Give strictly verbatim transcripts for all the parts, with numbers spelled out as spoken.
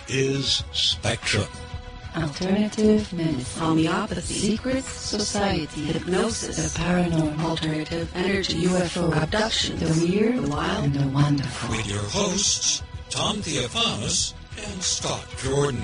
is Spectrum. Alternative medicine, homeopathy, secrets, society, hypnosis, the paranormal, alternative energy, U F O, abduction, the weird, the wild, and the wonderful. With your hosts, Tom Theophanis and Scott Jordan.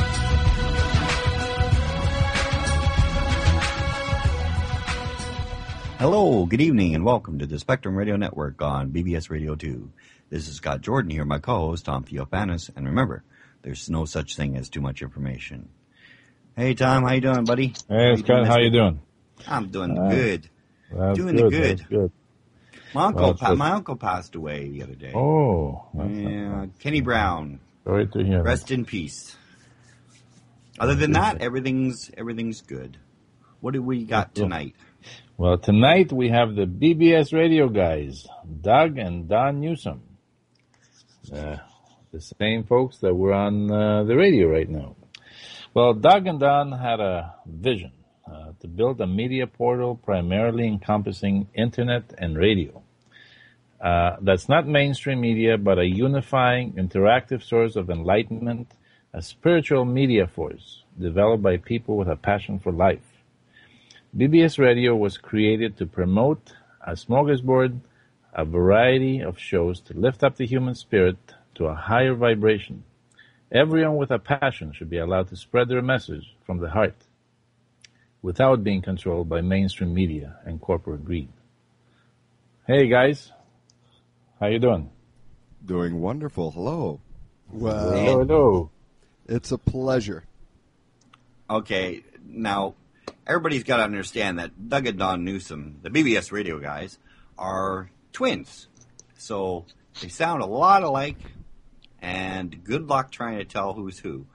Hello, good evening, and welcome to the Spectrum Radio Network on B B S Radio two. This is Scott Jordan here, my co-host, Tom Theophanis, and remember, there's no such thing as too much information. Hey, Tom, how you doing, buddy? Hey, Scott, how you doing? I'm doing uh, good. That's doing good, the good. that's good. My uncle, Well, pa- that's- my uncle passed away the other day. Oh, that's yeah, Kenny Brown. sorry to hear that. Rest in peace. Other than that, everything's everything's good. What do we got tonight? Well, tonight we have the B B S radio guys, Doug and Don Newsom. Uh, the same folks that were on uh, the radio right now. Well, Doug and Don had a vision uh, to build a media portal primarily encompassing internet and radio. Uh, that's not mainstream media, but a unifying, interactive source of enlightenment, a spiritual media force developed by people with a passion for life. B B S Radio was created to promote a smorgasbord, a variety of shows to lift up the human spirit to a higher vibration. Everyone with a passion should be allowed to spread their message from the heart without being controlled by mainstream media and corporate greed. Hey guys, how you doing? Doing wonderful. Hello. Well, Hello, hello. It's a pleasure. Okay, now, everybody's got to understand that Doug and Don Newsom, the B B S Radio guys, are twins. So they sound a lot alike, and good luck trying to tell who's who.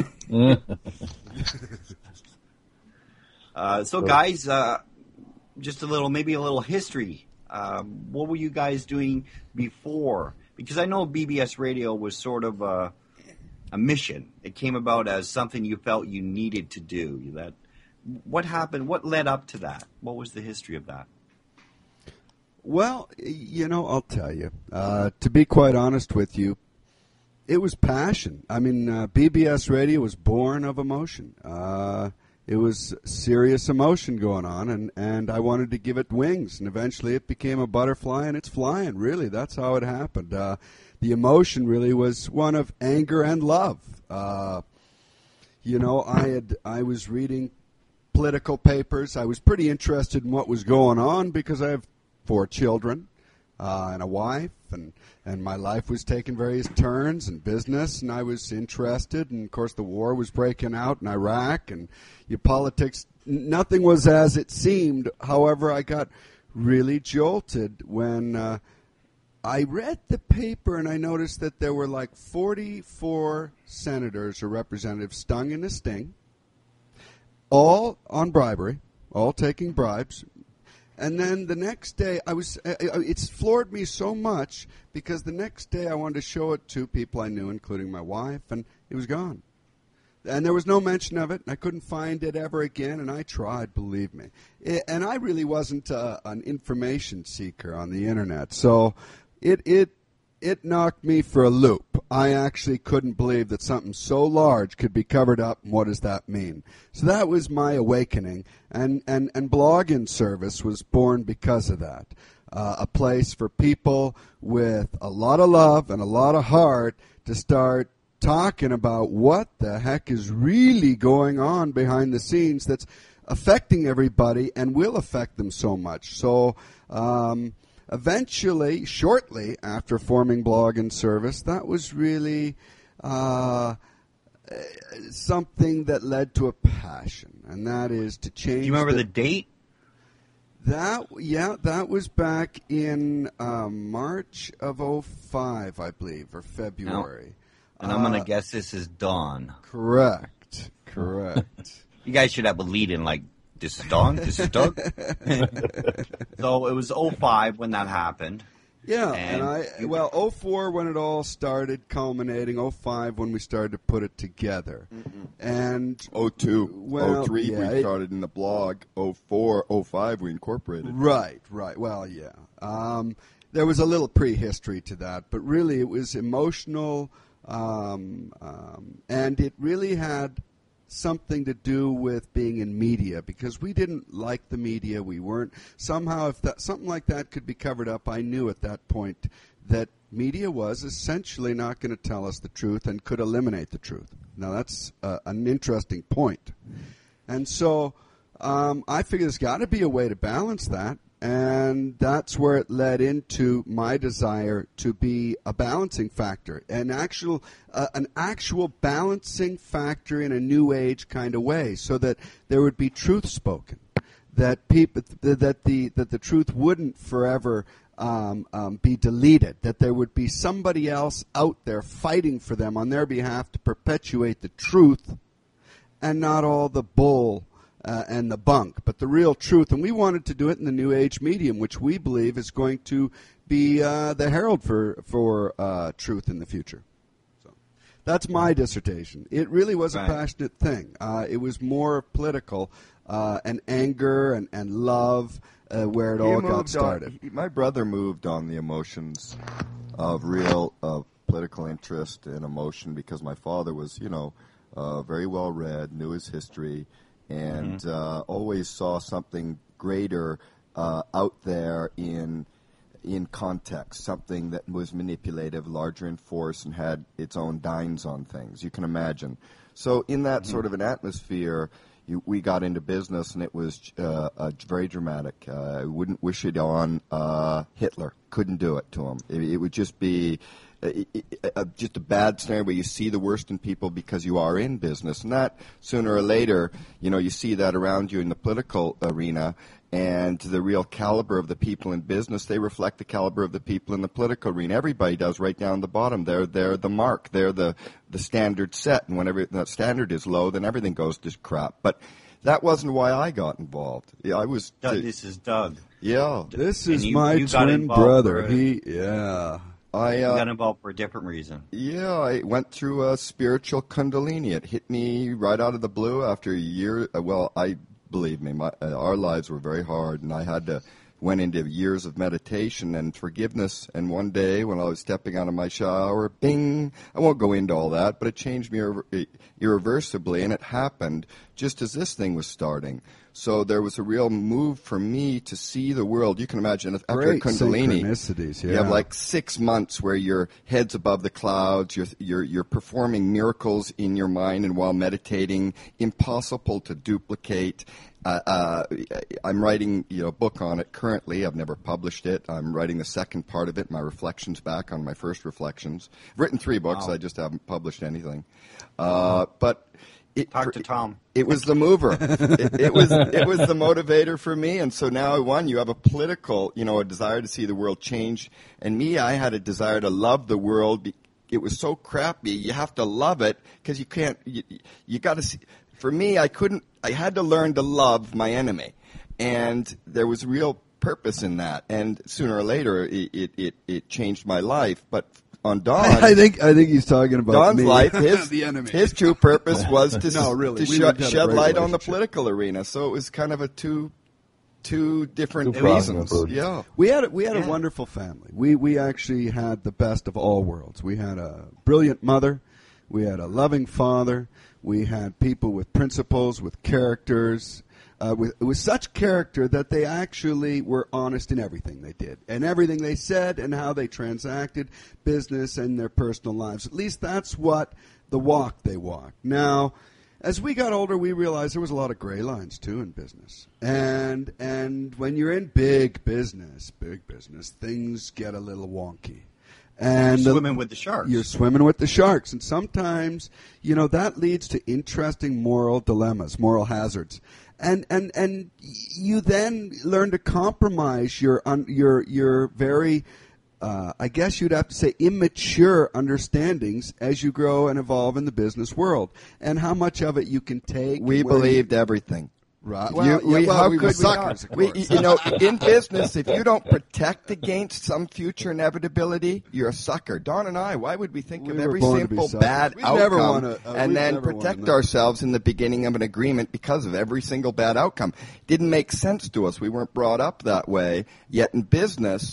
uh, so, guys, uh, just a little, maybe a little history. Um, what were you guys doing before? Because I know B B S Radio was sort of a, a mission. It came about as something you felt you needed to do. That what happened? What led up to that? What was the history of that? Well, you know, I'll tell you. Uh, to be quite honest with you, it was passion. I mean, uh, B B S Radio was born of emotion. Uh, it was serious emotion going on, and, and I wanted to give it wings, and eventually it became a butterfly, and it's flying, really. That's how it happened. Uh, the emotion really was one of anger and love. Uh, you know, I had I was reading political papers. I was pretty interested in what was going on because I have four children uh, and a wife, and, and my life was taking various turns in business, and I was interested. And, of course, the war was breaking out in Iraq, and your politics, nothing was as it seemed. However, I got really jolted when uh, I read the paper, and I noticed that there were like forty-four senators or representatives stung in a sting, all on bribery, all taking bribes. And then the next day, I was uh, it's floored me so much because the next day I wanted to show it to people I knew, including my wife, and it was gone. And there was no mention of it, and I couldn't find it ever again, and I tried, believe me. It, and I really wasn't uh, an information seeker on the Internet, so it it it knocked me for a loop. I actually couldn't believe that something so large could be covered up, and what does that mean? So that was my awakening, and, and, and Blogging Service was born because of that. Uh, a place for people with a lot of love and a lot of heart to start talking about what the heck is really going on behind the scenes that's affecting everybody and will affect them so much. So um, eventually, shortly after forming Blogging Service, that was really uh, something that led to a passion, and that is to change. Do you remember the, the date? That yeah, that was back in uh, March of oh five, I believe, or February. And I'm going Uh, to guess this is Dawn. Correct. Correct. You guys should have a lead in like, this is Dawn, this is Doug. So it was oh five when that happened. Yeah, And and I you- well, oh four when it all started, culminating. oh five when we started to put it together, and oh two, Well, oh three yeah, we it- started in the blog. oh four, oh five we incorporated. right, right. Well, yeah. Um, there was a little prehistory to that, but really it was emotional Um, um, and it really had something to do with being in media, because we didn't like the media. We weren't somehow, if that something like that could be covered up, I knew at that point that media was essentially not going to tell us the truth and could eliminate the truth. Now that's uh, an interesting point. And so um, I figured there's got to be a way to balance that. And that's where it led into my desire to be a balancing factor, an actual, uh, an actual balancing factor in a new age kind of way, so that there would be truth spoken, that people, that the that the truth wouldn't forever um, um, be deleted, that there would be somebody else out there fighting for them on their behalf to perpetuate the truth, and not all the bull. Uh, and the bunk, but the real truth. And we wanted to do it in the New Age medium, which we believe is going to be uh, the herald for for uh, truth in the future. So that's my dissertation. It really was right. a passionate thing. Uh, it was more political uh, and anger and, and love uh, where it He all got started. On, he, my brother moved on the emotions of real uh, political interest and emotion, because my father was, you know, uh, very well read, knew his history, and mm-hmm. uh, always saw something greater uh, out there in in context, something that was manipulative, larger in force, and had its own dines on things. You can imagine. So in that mm-hmm. sort of an atmosphere, you, we got into business, and it was uh, uh, very dramatic. Uh, I wouldn't wish it on uh, Hitler. Couldn't do it to him. It, it would just be... Uh, uh, just a bad scenario where you see the worst in people because you are in business, and that sooner or later, you know, you see that around you in the political arena, and the real caliber of the people in business, they reflect the caliber of the people in the political arena. Everybody does, right down the bottom. They're they're the mark. They're the the standard set, and whenever that standard is low, then everything goes to crap. But that wasn't why I got involved. Yeah, I was. Doug, this is Doug. Yeah, this is you, my you twin brother. He yeah. I uh, got involved for a different reason. Yeah, I went through a spiritual kundalini. It hit me right out of the blue after a year. Well, I believe me, my, uh, our lives were very hard, and I had to went into years of meditation and forgiveness. And one day, when I was stepping out of my shower, bing! I won't go into all that, but it changed me irre- irreversibly, and it happened just as this thing was starting. So there was a real move for me to see the world. You can imagine after Great Kundalini, synchronicities, yeah. you have like six months where your head's above the clouds. You're you're you're performing miracles in your mind, and while meditating, impossible to duplicate. Uh, uh, I'm writing you know a book on it currently. I've never published it. I'm writing the second part of it. My reflections back on my first reflections. I've written three books. Wow. I just haven't published anything. Uh, but. It, Talk to Tom. It was the mover. it, it was it was the motivator for me, and so now, one, you have a political, you know, a desire to see the world change, and me, I had a desire to love the world. It was so crappy. You have to love it because you can't. You, you got to see. For me, I couldn't. I had to learn to love my enemy, and there was real purpose in that. And sooner or later, it it it, it changed my life, but. On Don, I think I think he's talking about Don's me. life. His the enemy. His true purpose was to no, really. to we sh- shed light on the relationship. political arena. So it was kind of a two two different Two reasons. problems. Yeah, We had a, we had Yeah. a wonderful family. We we actually had the best of all worlds. We had a brilliant mother. We had a loving father. We had people with principles, with characters. Uh, with, with such character that they actually were honest in everything they did and everything they said and how they transacted business and their personal lives. At least that's what the walk they walked. Now, as we got older, we realized there was a lot of gray lines too in business. And and when you're in big business, big business, things get a little wonky. And You're swimming with the sharks. You're swimming with the sharks. And sometimes, you know, that leads to interesting moral dilemmas, moral hazards. And and and you then learn to compromise your un, your your very, uh, I guess you'd have to say, immature understandings as you grow and evolve in the business world, and how much of it you can take. we where believed everything. Right. You- Well, yeah, we, well, how we could were we suckers, not? of We, course. you know, in business, if you don't protect against some future inevitability, you're a sucker. Don and I, why would we think We of were every born to be simple suckers. bad We outcome never wanna- uh, and we then never wanna protect know. ourselves in the beginning of an agreement because of every single bad outcome? Didn't make sense to us. We weren't brought up that way. Yet in business,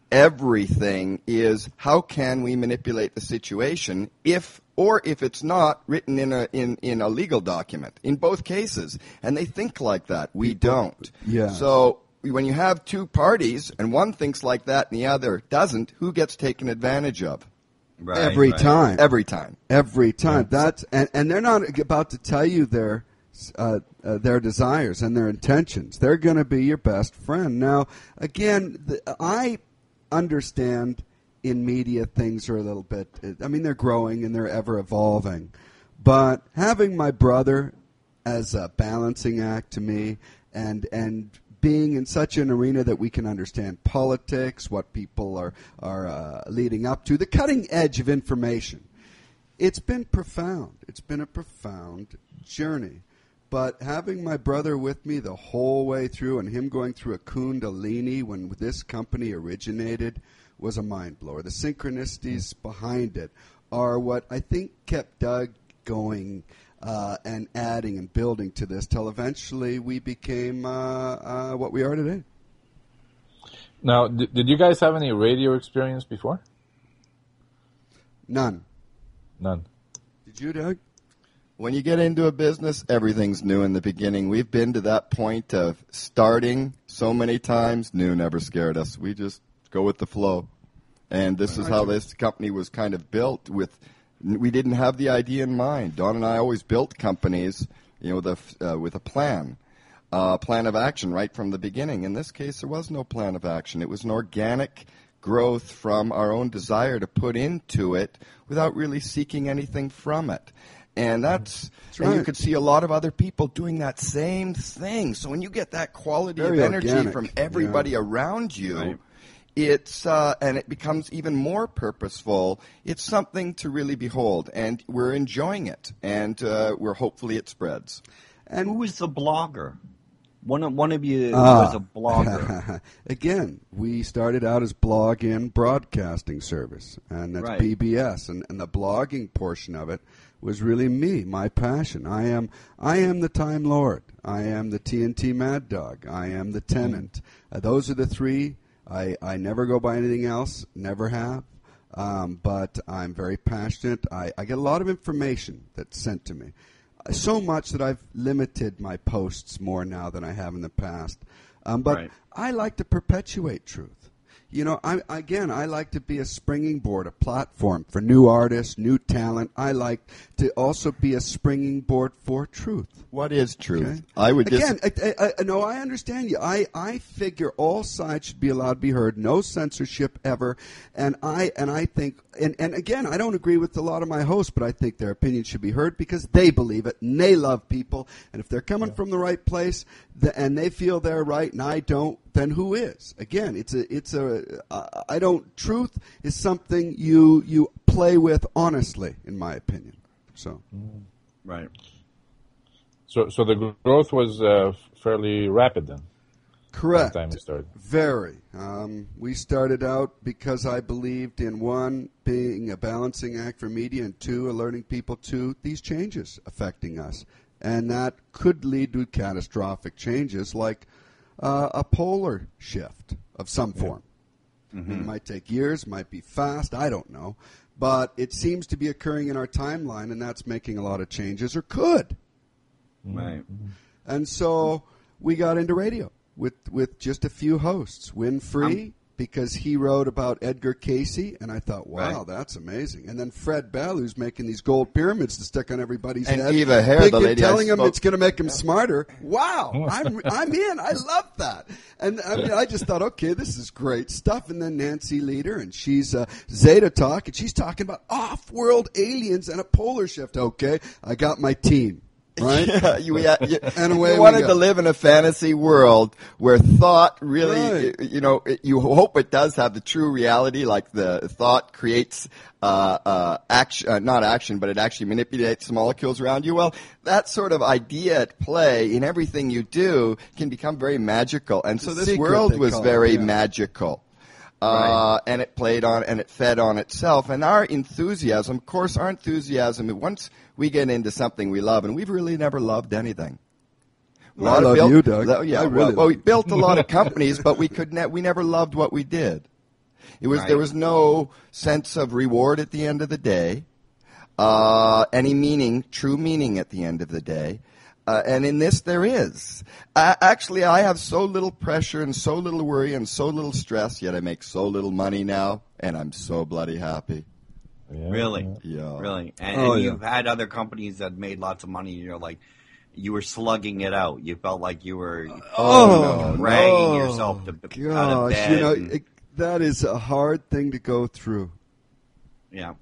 everything is how can we manipulate the situation if or if it's not written in a in, in a legal document in both cases. And they think like that. We don't. Yeah. So when you have two parties and one thinks like that and the other doesn't, who gets taken advantage of? Right, Every right. time. Every time. Every time. That's and, and they're not about to tell you their uh, uh, their desires and their intentions. They're going to be your best friend. Now, again, the, I understand in media things are a little bit. I mean, they're growing and they're ever evolving. But having my brother as a balancing act to me, and and being in such an arena that we can understand politics, what people are are uh, leading up to, the cutting edge of information. It's been profound. It's been a profound journey. But having my brother with me the whole way through and him going through a Kundalini when this company originated was a mind blower. The synchronicities behind it are what I think kept Doug going uh, and adding and building to this till eventually we became uh, uh, what we are today. Now, did, did you guys have any radio experience before? None. None. Did you, Doug? When you get into a business, everything's new in the beginning. We've been to that point of starting so many times. New never scared us. We just go with the flow. And this is how this company was kind of built. With we didn't have the idea in mind. Don and I always built companies, you know, with a, uh, with a plan, a uh, plan of action right from the beginning. In this case, there was no plan of action. It was an organic growth from our own desire to put into it without really seeking anything from it. And that's, that's right. And you could see a lot of other people doing that same thing. So when you get that quality Very of energy organic. from everybody Yeah. around you, Right. it's uh, and it becomes even more purposeful. It's something to really behold, and we're enjoying it, and uh, we're hopefully it spreads. And who is the blogger? One of one of you Ah. was a blogger. Again, we started out as blog-in broadcasting service, and that's Right. B B S, and, and the blogging portion of it was really me, my passion. I am I am the Time Lord. I am the T N T Mad Dog. I am the Tenant. Uh, those are the three. I, I never go by anything else, never have, um, but I'm very passionate. I, I get a lot of information that's sent to me. So much that I've limited my posts more now than I have in the past. Um, but Right. I like to perpetuate truth. You know, I, again, I like to be a springing board, a platform for new artists, new talent. I like to also be a springing board for truth. What is truth? Okay. I would just Again, I, I, I, no, I understand you. I, I figure all sides should be allowed to be heard, no censorship ever. And I and I think, and, and again, I don't agree with a lot of my hosts, but I think their opinions should be heard because they believe it and they love people. And if they're coming from the right place the, and they feel they're right and I don't, then who is? Again, it's a, it's a, uh, I don't. Truth is something you you play with honestly, in my opinion. So. Right. So, so the growth was uh, fairly rapid then. Correct. By the time we started. Very. Um, we started out because I believed in one, being a balancing act for media, and two, alerting people to these changes affecting us. And that could lead to catastrophic changes like uh, a polar shift of some form. Mm-hmm. It might take years, might be fast, I don't know. But it seems to be occurring in our timeline, and that's making a lot of changes, or could. Right. And so we got into radio with with just a few hosts. Winfrey, um, because he wrote about Edgar Casey, and I thought, wow, right. that's amazing. And then Fred Bell, who's making these gold pyramids to stick on everybody's and head. Eva Hare, thinking, the lady telling I him spoke- it's going to make him smarter. Wow, I'm I'm in. I love that. And I mean, I just thought, okay, this is great stuff. And then Nancy Leader, and she's uh, Zeta Talk, and she's talking about off-world aliens and a polar shift. Okay, I got my team. Right? Yeah, you, yeah, you, And away you we wanted go. to live in a fantasy world where thought really, Right. you know, it, you hope it does have the true reality, like the thought creates uh, uh, action, uh, not action, but it actually manipulates the molecules around you. Well, that sort of idea at play in everything you do can become very magical. And so The this secret, world they was call it, very yeah. magical. Uh, Right. and it played on, and it fed on itself. And our enthusiasm, of course, our enthusiasm, once we get into something we love, and we've really never loved anything. A Well, I lot of love built- you, Doug. lo- yeah, I well, really well, we love you. built a lot of companies, but we could ne- we never loved what we did. It was Right. there was no sense of reward at the end of the day, uh, any meaning, true meaning at the end of the day. Uh, and in this, there is. Uh, actually, I have so little pressure and so little worry and so little stress, yet I make so little money now, and I'm so bloody happy. Yeah, Really? Yeah. Really. And, Oh, and yeah. you've had other companies that made lots of money, and you're like, you were slugging it out. You felt like you were Oh, no, dragging no. yourself to, out of Gosh, bed. you know, and- it, that is a hard thing to go through. yeah.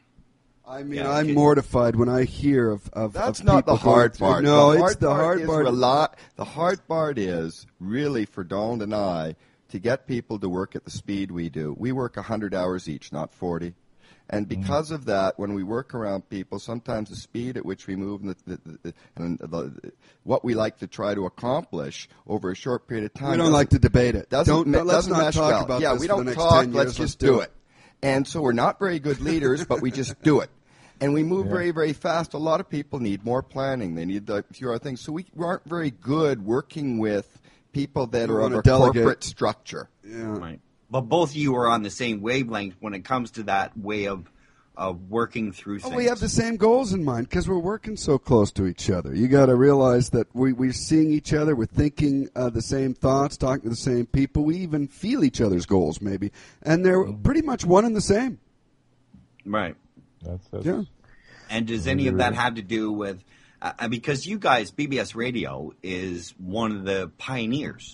I mean, Yeah, I'm it- mortified when I hear of, of That's of not the people going hard through- part. No, the it's hard the part hard is part. rela- the hard part is really for Donald and I to get people to work at the speed we do. We work one hundred hours each, not forty. And because of that, when we work around people, sometimes the speed at which we move and, the, the, the, and the, what we like to try to accomplish over a short period of time. We don't like to debate it. Doesn't, Don't, me- let's doesn't not mesh talk well. about yeah, this we for don't the next talk. ten Let's years. just do it. And so we're not very good leaders, but we just do it. And we move Yeah. very, very fast. A lot of people need more planning. They need the few other things. So we aren't very good working with people that We are of wanna a delegate. corporate structure. Yeah. Right. But both of you are on the same wavelength when it comes to that way of of working through Oh, things. we have the same goals in mind because we're working so close to each other. You got to realize that we, we're seeing each other, we're thinking uh, the same thoughts, talking to the same people. We even feel each other's goals, maybe, and they're pretty much one and the same. Right. That's, that's Yeah. And does any of that have to do with uh, because you guys, B B S Radio is one of the pioneers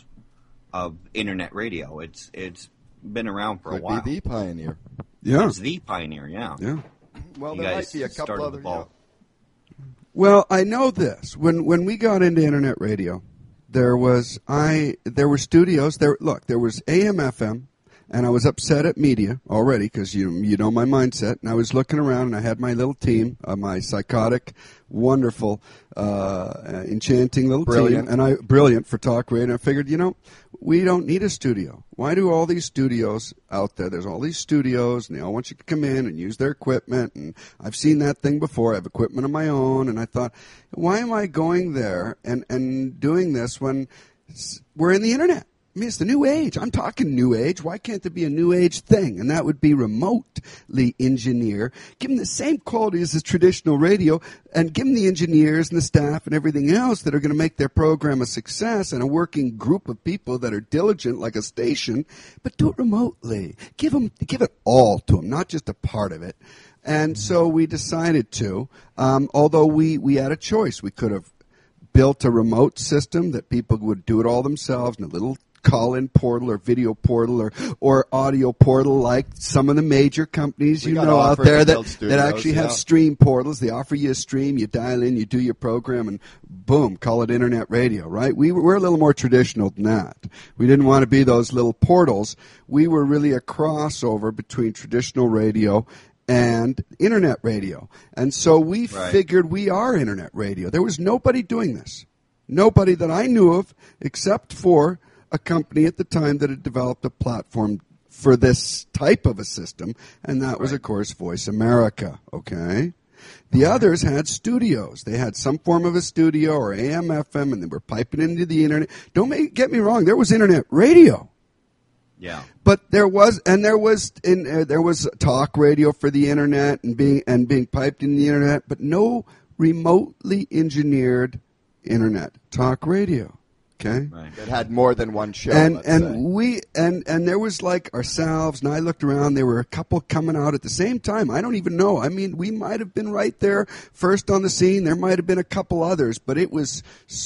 of internet radio. It's it's been around for a Could while. be the pioneer. Yeah. It's the pioneer, yeah. Yeah. Well, You there guys might be a couple started the other. ball. Yeah. Well, I know this. When when we got into internet radio, there was I there were studios. There look, there was A M F M, and I was upset at media already because you you know my mindset. And I was looking around, and I had my little team, uh, my psychotic, wonderful, uh, enchanting little Brilliant. team, and I brilliant for talk radio. And I figured, you know, we don't need a studio. Why do all these studios out there? There's all these studios, and they all want you to come in and use their equipment. And I've seen that thing before. I have equipment of my own, and I thought, why am I going there and and doing this when s- we're in the internet? I mean, it's the new age. I'm talking new age. Why can't there be a new age thing? And that would be remotely engineer. Give them the same qualities as traditional radio and give them the engineers and the staff and everything else that are going to make their program a success and a working group of people that are diligent like a station, but do it remotely. Give them, give it all to them, not just a part of it. And so we decided to, um, although we, we had a choice. We could have built a remote system that people would do it all themselves in a little call-in portal or video portal or, or audio portal like some of the major companies We you got know out offered there to that, build that studios, actually have yeah. stream portals. They offer you a stream, you dial in, you do your program, and boom, call it internet radio, right? We, we're a little more traditional than that. We didn't want to be those little portals. We were really a crossover between traditional radio and internet radio. And so we Right. figured we are internet radio. There was nobody doing this. Nobody that I knew of except for a company at the time that had developed a platform for this type of a system, and that was, of course, Voice America, okay? The others had studios. They had some form of a studio or A M F M, and they were piping into the internet. Don't make, get me wrong, there was internet radio. Yeah. But there was, and there was, in, uh, there was talk radio for the internet and being and being piped in the internet, but no remotely engineered internet talk radio. Okay, Right. That had more than one show. and let's and say. we and and there was like ourselves, and I looked around. There were a couple coming out at the same time. I don't even know. I mean, we might have been right there first on the scene. There might have been a couple others, but it was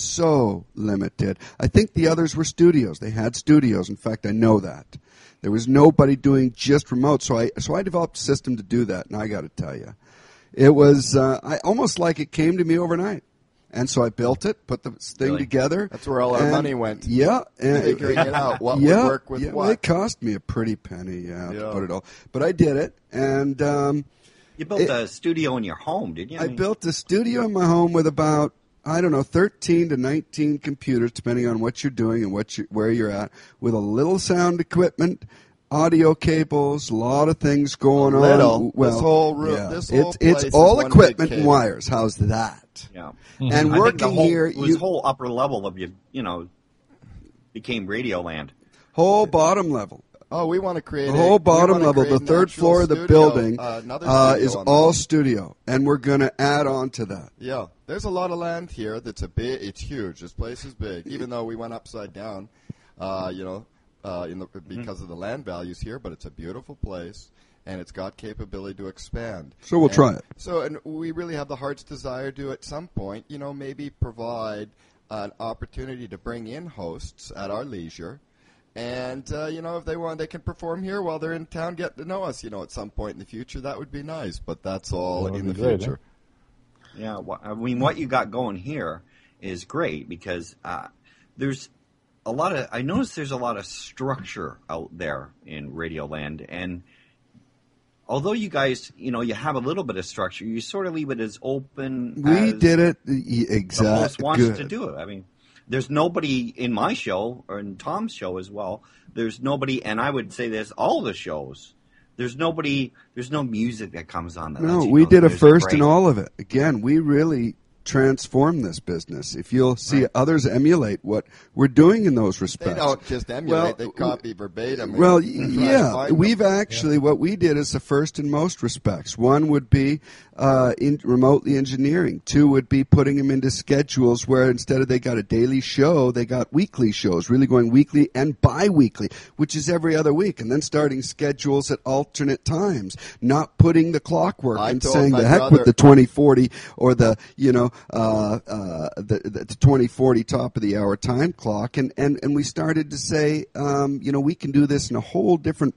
so limited. I think the others were studios. They had studios. In fact, I know that. There was nobody doing just remote, so I so I developed a system to do that. And I got to tell you, it was uh, I almost like it came to me overnight. And so I built it, put the thing Really? together. That's where all our and- money went. Yeah, and Figuring it out, what would yeah, work with yeah, what. It cost me a pretty penny, yeah, to Yeah. put it all. But I did it, and um, You built It- a studio in your home, didn't you? I mean- built a studio in my home with about I don't know thirteen to nineteen computers, depending on what you're doing and what you, where you're at, with a little sound equipment. Audio cables, a lot of things going A little. on. Well, This whole room- yeah. this whole it's place it's is all one big equipment and cable. wires. How's that? Yeah. And I think working the whole, here, it was you whole upper level of you, you know, became Radio Land. whole bottom level. Oh, we want to create The a, whole we bottom wanna level, create the an third actual floor of the studio, building, uh, another uh, studio is on the all top. studio, and we're going to add on to that. Yeah, there's a lot of land here. That's a big. It's huge. This place is big. Even though we went upside down, uh, you know, uh, in the, because of the land values here, but it's a beautiful place, and it's got capability to expand. So we'll And try it. So, and we really have the heart's desire to, at some point, you know, maybe provide an opportunity to bring in hosts at our leisure. And, uh, you know, if they want, they can perform here while they're in town, get to know us, you know, at some point in the future. That would be nice, but that's all That would in the be great, future. Yeah, wha- I mean, what you got going here is great because uh, there's a lot of. I notice there's a lot of structure out there in Radioland, and although you guys, you know, you have a little bit of structure, you sort of leave it as open. We as did it y- the host exactly. wants Good. to do it. I mean, there's nobody in my show or in Tom's show as well. There's nobody, and I would say this all the shows. There's nobody. There's no music that comes on. That No, lets you we know did a there's first break. in all of it. Again, we really transformed this business. If you'll see Right. others emulate what we're doing in those They respects. don't just emulate, Well, they copy verbatim. Well, and y- try to yeah, find we've them. actually, what we did is the first in most respects. One would be uh, in remotely engineering. Two would be putting them into schedules where instead of they got a daily show, they got weekly shows, really going weekly and bi-weekly, which is every other week, and then starting schedules at alternate times, not putting the clockwork I and told saying my the heck brother- with the twenty forty or the, you know, uh, uh, the, the, the twenty forty top of the hour time clock, and, and, and we started to say, um, you know, we can do this in a whole different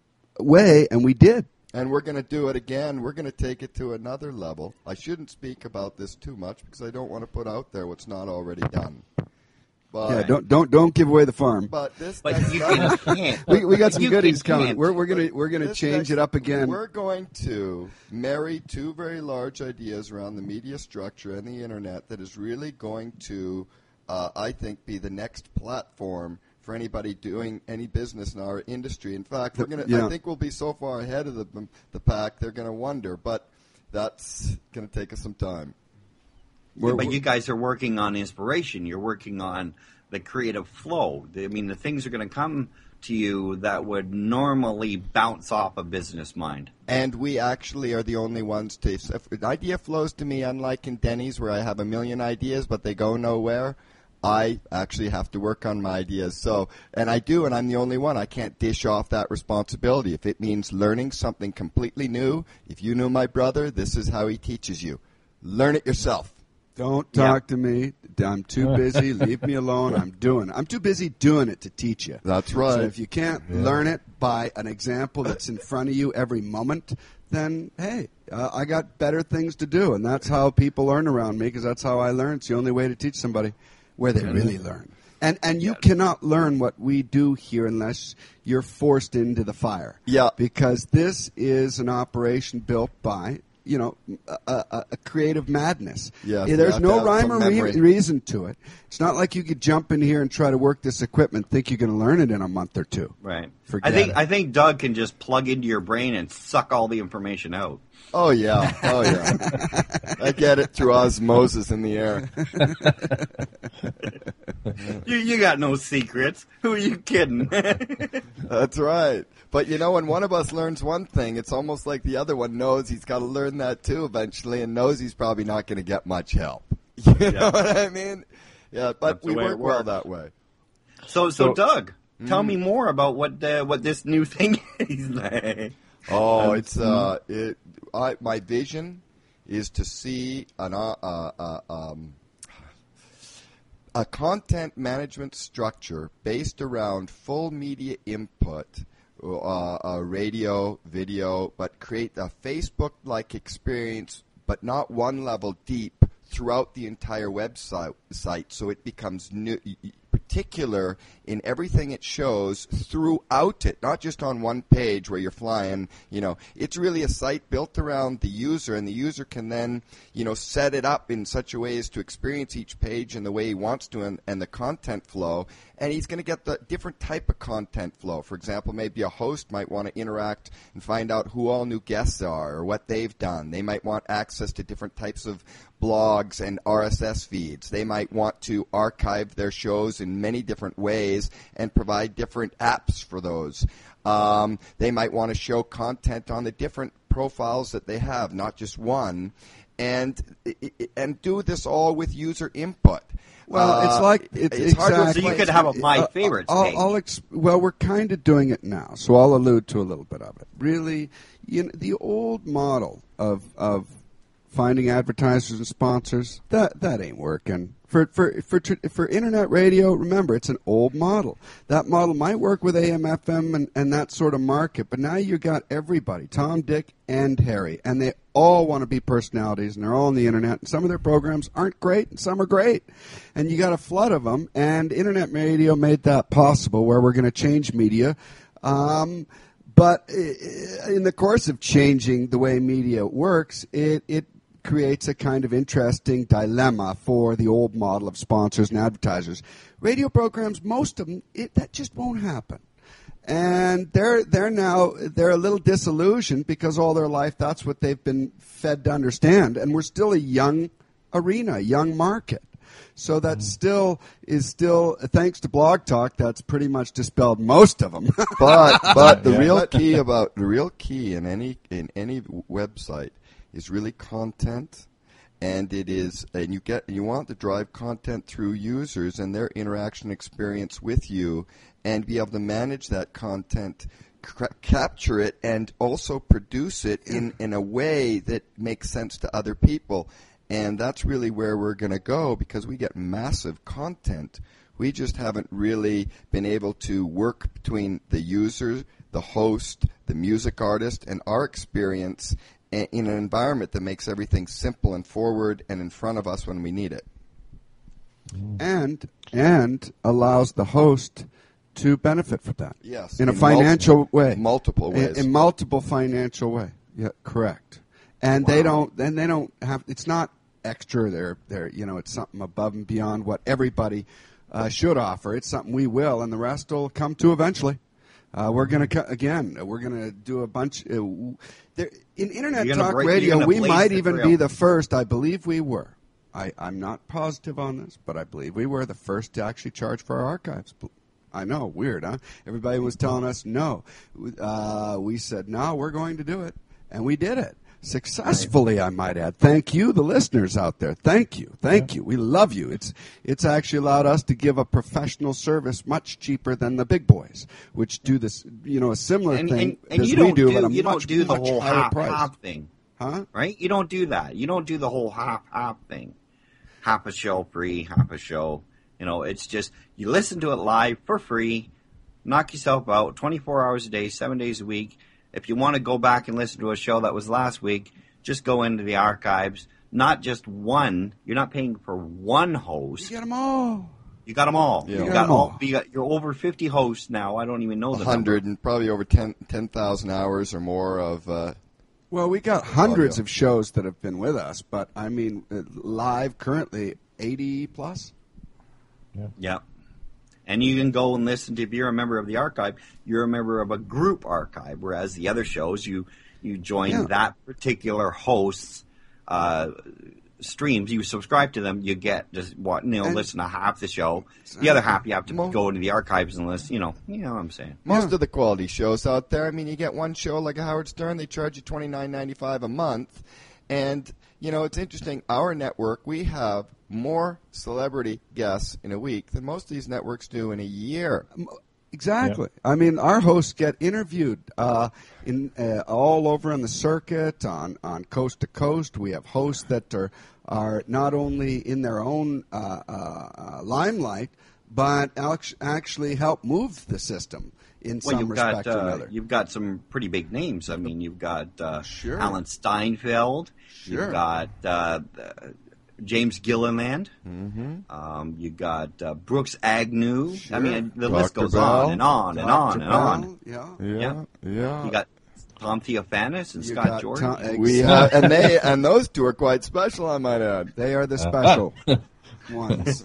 way, and we did. And we're going to do it again. We're going to take it to another level. I shouldn't speak about this too much because I don't want to put out there what's not already done. But, Yeah, don't don't don't give away the farm. but this But next you level- can't. We, we got some You goodies coming. can't. We're we're gonna we're gonna This change next- it up again. We're going to marry two very large ideas around the media structure and the internet that is really going to, uh, I think, be the next platform for anybody doing any business in our industry. In fact, we're going to. Yeah. I think we'll be so far ahead of the the pack, they're going to wonder. But that's going to take us some time. We're- but you guys are working on inspiration. You're working on the creative flow. I mean, the things are going to come to you that would normally bounce off a business mind. And we actually are the only ones to. If an idea flows to me, unlike in Denny's where I have a million ideas but they go nowhere, I actually have to work on my ideas. So, and I do, and I'm the only one. I can't dish off that responsibility. If it means learning something completely new, if you knew my brother, this is how he teaches you. Learn it yourself. Don't talk to me. I'm too busy. Leave me alone. I'm doing. I'm too busy doing it to teach you. That's right. So if you can't learn it by an example that's in front of you every moment, then hey, uh, I got better things to do, and that's how people learn around me because that's how I learn. It's the only way to teach somebody where they really learn. And and you cannot learn what we do here unless you're forced into the fire. Yeah. Because this is an operation built by, you know, a, a, a creative madness. Yes, Yeah, you there's have to no have rhyme some or re- memory. reason to it. It's not like you could jump in here and try to work this equipment, think you're going to learn it in a month or two. Right. Forget I think it. I think Doug can just plug into your brain and suck all the information out. Oh yeah, oh yeah. I get it through osmosis in the air. You you got no secrets. Who are you kidding? That's right. But you know, when one of us learns one thing, it's almost like the other one knows he's got to learn that too eventually, and knows he's probably not going to get much help. You know what I mean? Yeah, but That's the we way work it well works. that way. so so So- Doug, tell me more about what uh, what this new thing is. Oh, it's uh, it. I my vision is to see an uh, uh, uh, um, a content management structure based around full media input, uh, uh, radio, video, but create a Facebook-like experience, but not one level deep throughout the entire website, site, so it becomes new, particular in everything it shows throughout it, not just on one page where you're flying. You know, it's really a site built around the user, and the user can then, you know, set it up in such a way as to experience each page in the way he wants to, and, and the content flow. And he's going to get the different type of content flow. For example, maybe a host might want to interact and find out who all new guests are or what they've done. They might want access to different types of blogs and R S S feeds. They might want to archive their shows in many different ways and provide different apps for those. Um, they might want to show content on the different profiles that they have, not just one, and and do this all with user input. Well, uh, it's like it's, it's hard exactly. to So you could have a my Uh, favorites I'll, page. I'll ex- well, we're kind of doing it now, so I'll allude to a little bit of it. Really, you know, the old model of of finding advertisers and sponsors that that ain't working. For for for tr- for internet radio, remember it's an old model. That model might work with A M, F M, and, and that sort of market, but now you got everybody, Tom, Dick, and Harry, and they all want to be personalities, and they're all on the internet. And some of their programs aren't great, and some are great, and you got a flood of them. And internet radio made that possible, where we're going to change media. Um, but in the course of changing the way media works, it it creates a kind of interesting dilemma for the old model of sponsors and advertisers. Radio programs, most of them, it, that just won't happen. And they're they're now they're a little disillusioned because all their life that's what they've been fed to understand. And we're still a young arena, a young market. So that still is still, thanks to Blog Talk, that's pretty much dispelled most of them. But but the Yeah. real key about the real key in any in any website is really content, and it is and you get you want to drive content through users and their interaction experience with you, and be able to manage that content, cra- capture it, and also produce it in in a way that makes sense to other people. And that's really where we're going to go, because we get massive content. We just haven't really been able to work between the user, the host, the music artist, and our experience in an environment that makes everything simple and forward and in front of us when we need it. and and allows the host to benefit from that. Yes, in a in financial multiple- way, multiple In- ways. in, multiple financial way. Yeah, correct. And they don't. Then they don't have. It's not extra. They're they're you know. It's something above and beyond what everybody uh, should offer. It's something we will, and the rest will come to eventually. Uh, we're going to again. We're going to do a bunch. Uh, w- there, in internet You're gonna talk break- you're radio, gonna we blaze might the even trail. be the first. I believe we were. I, I'm not positive on this, but I believe we were the first to actually charge for our archives. I know, weird, huh? Everybody was telling us no. Uh, we said, no, we're going to do it. And we did it. Successfully, I might add. Thank you, the listeners out there. Thank you. Thank you. We love you. It's it's actually allowed us to give a professional service much cheaper than the big boys, which do this, you know, a similar And, thing and, and as you we don't do, do, at a you much, don't do the much whole higher half price. half thing, Huh? right? You don't do that. You don't do the whole half half thing. Half a show free, half a show. You know, it's just you listen to it live for free. Knock yourself out twenty-four hours a day, seven days a week. If you want to go back and listen to a show that was last week, just go into the archives. Not just one. You're not paying for one host. You get them all. You got them all. Yeah. You You got got 'em all. all. You got, you're over fifty hosts now. I don't even know the one hundred number. and probably over ten thousand hours or more of uh, Well, we got hundreds Audio. of shows that have been with us, but I mean, uh, live currently eighty plus. Yeah. And you can go and listen to, if you're a member of the archive, you're a member of a group archive, whereas the other shows, you you join Yeah. that particular host's uh, streams. You subscribe to them, you get just what you know, And- listen to half the show. The other half, you have to Mo- go into the archives and listen. You know, you know what I'm saying. most of the quality shows out there. I mean, you get one show like a Howard Stern, they charge you twenty-nine ninety-five a month. And, you know, it's interesting. Our network, we have more celebrity guests in a week than most of these networks do in a year. Exactly. I mean, our hosts get interviewed uh, in uh, all over on the circuit, on, on coast to coast. We have hosts that are are not only in their own uh, uh, uh, limelight, but act- actually help move the system in Well, some you've respect got or uh, another. you've got some pretty big names. I mean, you've got uh, Sure. Alan Steinfeld. Sure. You've got uh, uh, James Gilliland. Mm-hmm. Um, you got uh, Brooks Agnew. I mean, the list Doctor goes Bell. on and on and on Doctor and on. Bell, yeah. Yeah. yeah. You got Tom Theophanis and You Scott got Jordan. Tom- We have, and they and those two are quite special, I might add. They are the special ones.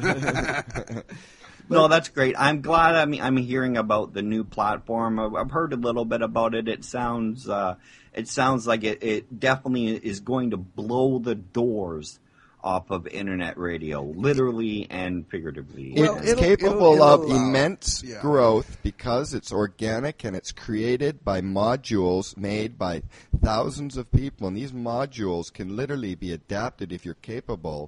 No, that's great. I'm glad I'm, I'm hearing about the new platform. I've, I've heard a little bit about it. It sounds uh, it sounds like it, it definitely is going to blow the doors off of internet radio, literally and figuratively. Well, It's it'll- capable it'll- of it'll allow- immense yeah. growth because it's organic and it's created by modules made by thousands of people. And these modules can literally be adapted if you're capable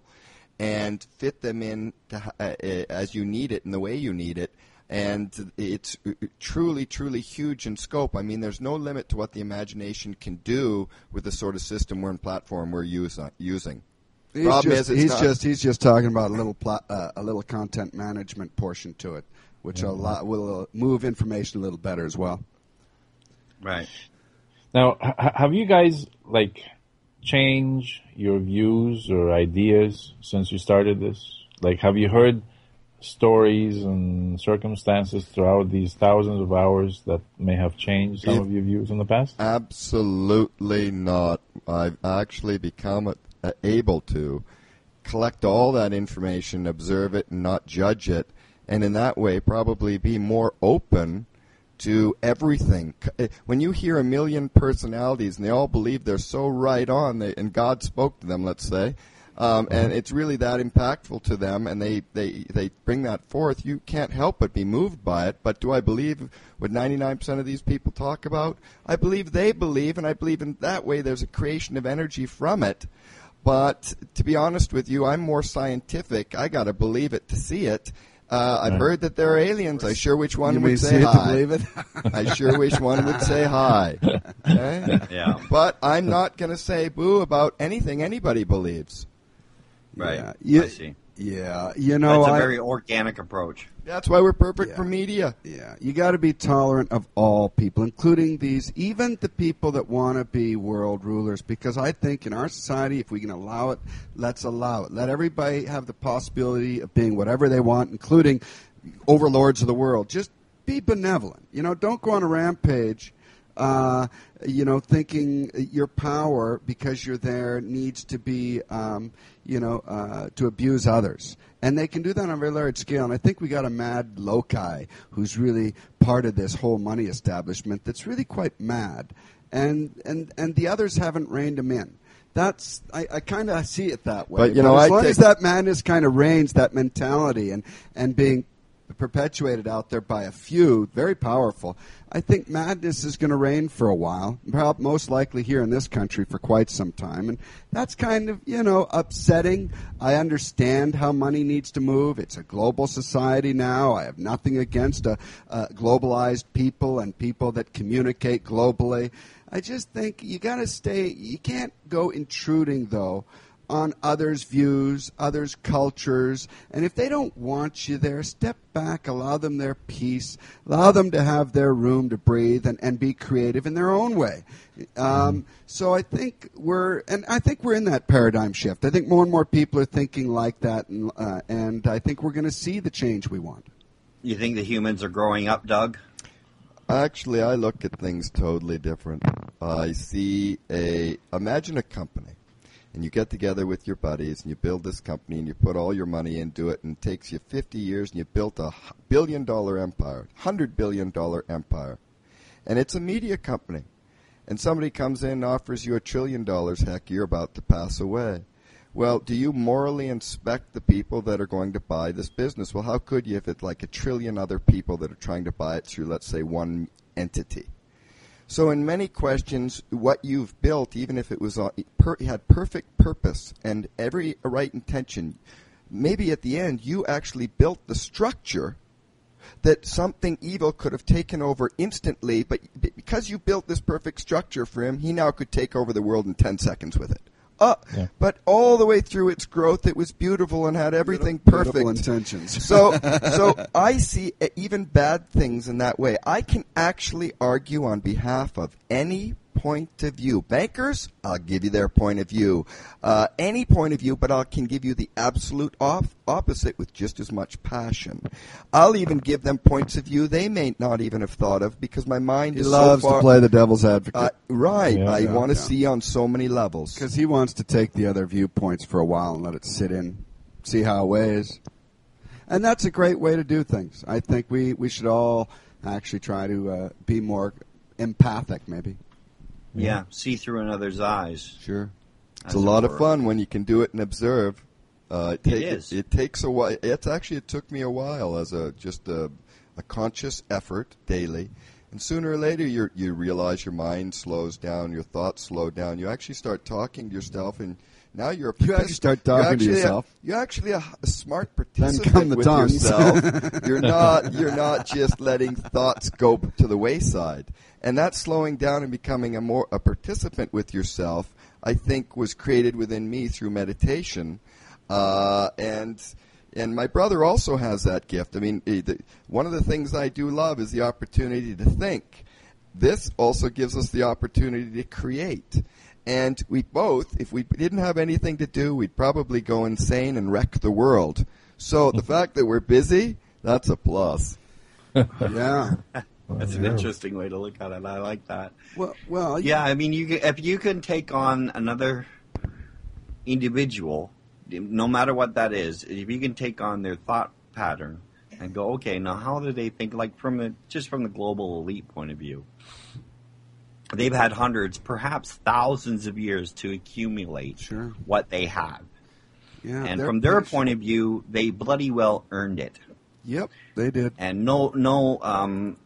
and fit them in to, uh, uh, as you need it in the way you need it. And it's truly, truly huge in scope. I mean, there's no limit to what the imagination can do with the sort of system we're in platform we're use, uh, using. He's Problem just, is, it's he's not- just he's just talking about a little pla- uh, a little content management portion to it, which will allow, will uh, move information a little better as well. Right. Now, h- have you guys like changed your views or ideas since you started this? Like, have you heard stories and circumstances throughout these thousands of hours that may have changed some If- of your views in the past? Absolutely not. I've actually become uh, able to collect all that information, observe it, and not judge it, and in that way probably be more open to everything. C- When you hear a million personalities and they all believe they're so right on, they, and God spoke to them, let's say, um, and it's really that impactful to them, and they, they, they bring that forth, you can't help but be moved by it. But do I believe what ninety-nine percent of these people talk about? I believe they believe, and I believe in that way there's a creation of energy from it. But to be honest with you, I'm more scientific. I got to believe it to see it. Uh, I've Right. heard that there are aliens. I sure wish one You would may say see it to hi. believe it. I sure wish one would say hi. Okay? Yeah. But I'm not going to say boo about anything anybody believes. Right. Yeah, you- I see. Yeah, you know, That's a I- very organic approach. That's why we're perfect Yeah. for media. Yeah, you got to be tolerant of all people, including these, even the people that want to be world rulers. Because I think in our society, if we can allow it, let's allow it. Let everybody have the possibility of being whatever they want, including overlords of the world. Just be benevolent. You know, don't go on a rampage. Uh, you know, thinking your power because you're there needs to be, um, you know, uh, to abuse others. And they can do that on a very large scale. And I think we got a mad loci who's really part of this whole money establishment that's really quite mad. And, and, and the others haven't reined him in. That's I, I kind of see it that way. But, you know, as I long take- as that madness kind of reigns, that mentality, and, and being perpetuated out there by a few, very powerful, I think madness is going to reign for a while, perhaps most likely here in this country for quite some time. And that's kind of, you know, upsetting. I understand how money needs to move. It's a global society now. I have nothing against a, a globalized people and people that communicate globally. I just think you got to stay, you can't go intruding, though, on others' views, others' cultures, and if they don't want you there, step back, allow them their peace, allow them to have their room to breathe and, and be creative in their own way. Um, so I think we're, and I think we're in that paradigm shift. I think more and more people are thinking like that, and, uh, and I think we're going to see the change we want. You think the humans are growing up, Doug? Actually, I look at things totally different. I see a, imagine a company. And you get together with your buddies and you build this company and you put all your money into it and it takes you fifty years and you built a billion dollar empire, hundred billion dollar empire. And it's a media company. And somebody comes in and offers you a trillion dollars, heck, you're about to pass away. Well, do you morally inspect the people that are going to buy this business? Well, how could you if it's like a trillion other people that are trying to buy it through, let's say, one entity? So in many questions, what you've built, even if it was uh, per, had perfect purpose and every right intention, maybe at the end you actually built the structure that something evil could have taken over instantly, but because you built this perfect structure for him, he now could take over the world in ten seconds with it. Uh, Yeah. But all the way through its growth, it was beautiful and had everything Beautiful perfect. intentions. So, so I see uh, even bad things in that way. I can actually argue on behalf of any point of view. Bankers, I'll give you their point of view. Uh, any point of view, but I can give you the absolute off- opposite with just as much passion. I'll even give them points of view they may not even have thought of because my mind He is loves so far. to play the devil's advocate. Uh, right. Yeah, I yeah, want to yeah. see on so many levels. Because he wants to take the other viewpoints for a while and let it sit in, see how it weighs. And that's a great way to do things. I think we, we should all actually try to uh, be more empathic, maybe. Yeah. See through another's eyes. Sure. It's a lot of fun when you can do it and observe. Uh, it, take, it is. It, it takes a while. It's actually it took me a while as a just a, a conscious effort daily, and sooner or later you you realize your mind slows down, your thoughts slow down. You actually start talking to yourself, and now you're a You actually start talking to yourself. A, you're actually a, a smart participant Then come the with tongues. yourself. You're not you're not just letting thoughts go to the wayside, and that slowing down and becoming a more a participant with yourself, I think, was created within me through meditation, uh, and and my brother also has that gift. I mean, he, the, one of the things I do love is the opportunity to think. This also gives us the opportunity to create. And we both, if we didn't have anything to do, we'd probably go insane and wreck the world. So the fact that we're busy, that's a plus. Yeah. That's an interesting way to look at it. I like that. Well, well, Yeah, I mean, you can, if you can take on another individual, no matter what that is, if you can take on their thought pattern and go, okay, now how do they think? Like from a, just from the global elite point of view, they've had hundreds, perhaps thousands of years to accumulate Sure. what they have, Yeah, and they're from their patient. point of view, they bloody well earned it. Yep, they did. And no, no, um,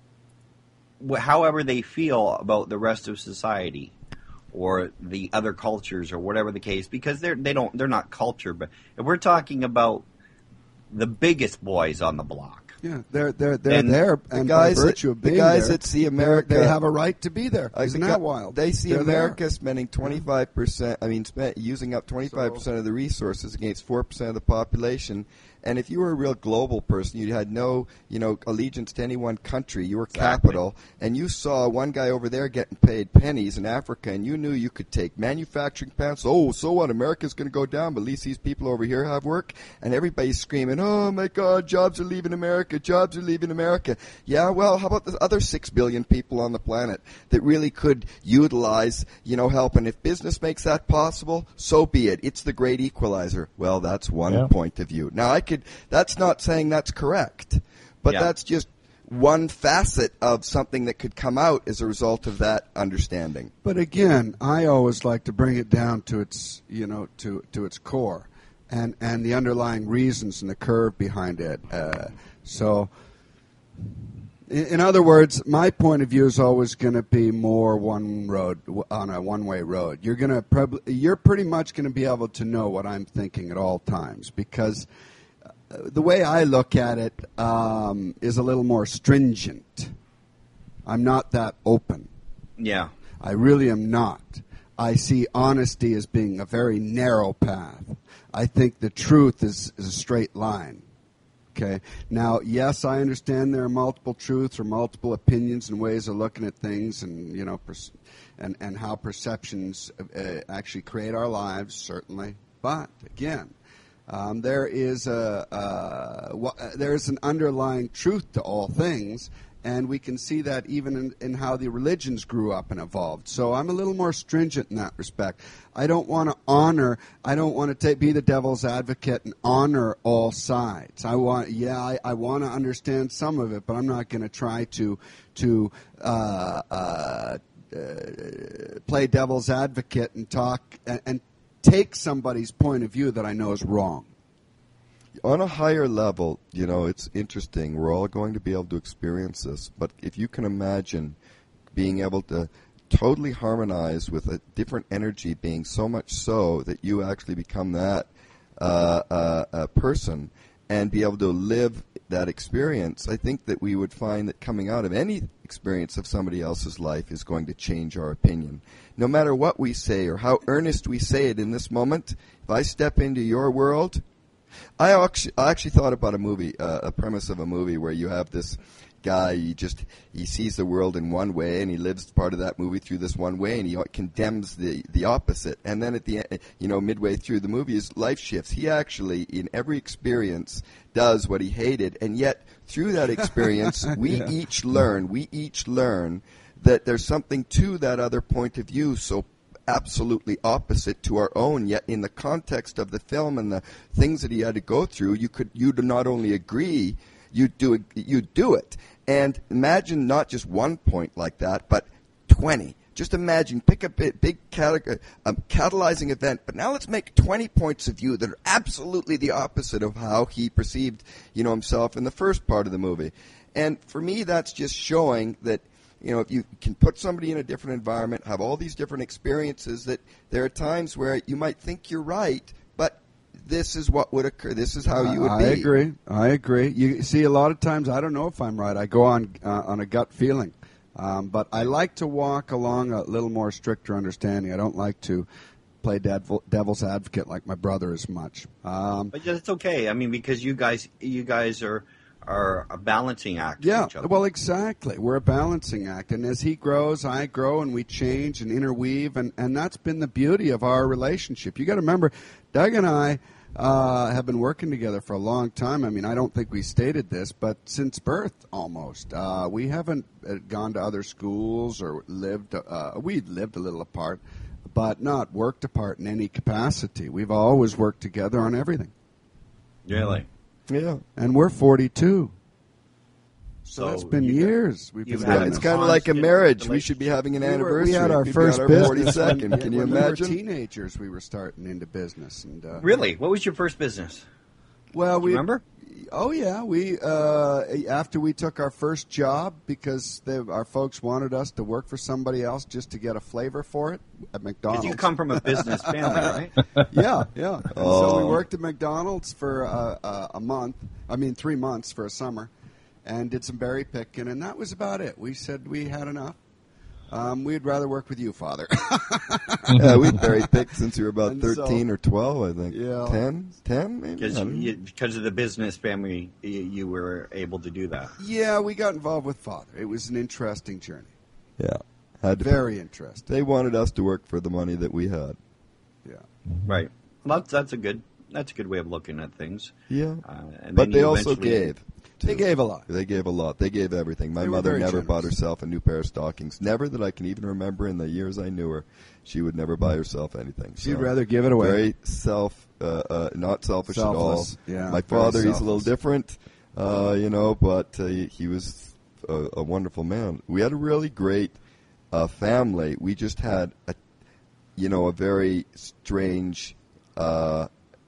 wh- however they feel about the rest of society or the other cultures or whatever the case, because they're they don't they're not culture, but if we're talking about the biggest boys on the block, Yeah, they're they're they're And there, the and guys by that- virtue of the being guys there, that see they're- America- they have a right to be there. Uh, Isn't the that gu- wild? They see They're America there. spending twenty-five percent, I mean, spent, using up twenty-five percent of the resources against four percent of the population. And if you were a real global person, you had no, you know, allegiance to any one country. You were Exactly. capital, and you saw one guy over there getting paid pennies in Africa, and you knew you could take manufacturing plants. Oh, so what? America's going to go down, but at least these people over here have work. And everybody's screaming, "Oh my God, jobs are leaving America! Jobs are leaving America!" Yeah, well, how about the other six billion people on the planet that really could utilize, you know, help? And if business makes that possible, so be it. It's the great equalizer. Well, that's one Yeah. point of view. Now, I could. That's not saying that's correct, but Yeah. that's just one facet of something that could come out as a result of that understanding. But again, I always like to bring it down to its, you know, to to its core, and and the underlying reasons and the curve behind it. Uh, so, in, in other words, my point of view is always going to be more one road on a one-way road. You're going to prob- you're pretty much going to be able to know what I'm thinking at all times, because the way I look at it um, is a little more stringent. I'm not that open. yeah, I really am not. I see honesty as being a very narrow path. I think the truth is, is a straight line. Okay. Now, yes, I understand there are multiple truths or multiple opinions and ways of looking at things, and you know, per- and and how perceptions uh, actually create our lives. Certainly, but again, um, there is a uh, wh- uh, there is an underlying truth to all things. And we can see that even in, in how the religions grew up and evolved. So I'm a little more stringent in that respect. I don't want to honor, I don't want to take, be the devil's advocate and honor all sides. I want, yeah, I, I want to understand some of it, but I'm not going to try to to uh, uh, uh, play devil's advocate and talk and, and take somebody's point of view that I know is wrong. On a higher level, you know, it's interesting. We're all going to be able to experience this. But if you can imagine being able to totally harmonize with a different energy, being so much so that you actually become that uh, uh, uh, person and be able to live that experience, I think that we would find that coming out of any experience of somebody else's life is going to change our opinion. No matter what we say or how earnest we say it in this moment, if I step into your world, I actually, I actually thought about a movie, uh, a premise of a movie where you have this guy, he just, he sees the world in one way and he lives part of that movie through this one way and he condemns the, the opposite. And then at the end, you know, midway through the movie, his life shifts. He actually, in every experience, does what he hated. And yet, through that experience, we Yeah. each learn, we each learn that there's something to that other point of view. So absolutely opposite to our own, yet in the context of the film and the things that he had to go through, you could you do not only agree, you do you do it. And imagine not just one point like that, but twenty, Just imagine, pick a big, big cata- um, catalyzing event, but now let's make twenty points of view that are absolutely the opposite of how he perceived, you know, himself in the first part of the movie. And for me, that's just showing that, you know, if you can put somebody in a different environment, have all these different experiences, that there are times where you might think you're right, but this is what would occur. This is how you would I be. I agree. I agree. You see, a lot of times I don't know if I'm right. I go on uh, on a gut feeling. Um, but I like to walk along a little more stricter understanding. I don't like to play devil, devil's advocate like my brother as much. Um, But it's okay. I mean, because you guys, you guys are are a balancing act. yeah, for each other. well, exactly. We're a balancing act, and as he grows, I grow, and we change and interweave, and, and that's been the beauty of our relationship. You got to remember, Doug and I uh, have been working together for a long time. I mean, I don't think we stated this, but since birth, almost. Uh, we haven't uh, gone to other schools or lived. Uh, we lived a little apart, but not worked apart in any capacity. We've always worked together on everything. Really? Yeah. And we're forty-two. So, So that's been you- years. We've you've been had doing It's this. kind of like a constant marriage. We relationship. should be having an We were- anniversary. We had our We'd be first on our business. forty-second. when- Can you when imagine? we were teenagers, we were starting into business. And uh, Really? What was your first business? well, Do we you remember? Oh yeah, we uh, after we took our first job because they, our folks wanted us to work for somebody else just to get a flavor for it at McDonald's. Because you come from a business family, right? yeah, yeah. And So Oh. we worked at McDonald's for uh, uh, a month. I mean, three months for a summer, and did some berry picking, and that was about it. We said we had enough. Um, we'd rather work with you, Father. Yeah, we berry picked since we were about And so- thirteen or twelve, I think. Yeah. ten? ten, maybe? Because I don't know. you, because of the business family, you, you were able to do that. Yeah, we got involved with Father. It was an interesting journey. Yeah. Had to, Very interesting. they wanted us to work for the money that we had. Yeah. Right. Well, that's, that's a good that's a good way of looking at things. Yeah. Uh, and But then they you also eventually- gave. They too. gave a lot. They gave a lot. They gave everything. My They were mother very never generous. bought herself a new pair of stockings. Never that I can even remember in the years I knew her. She would never buy herself anything. She'd So, rather give it away. Very self, uh, uh, not selfish Selfless, at all. yeah, My very father, he's a little selfless. different, uh, you know, but uh, he, he was a, a wonderful man. We had a really great uh, family. We just had, a, you know, a very strange, uh,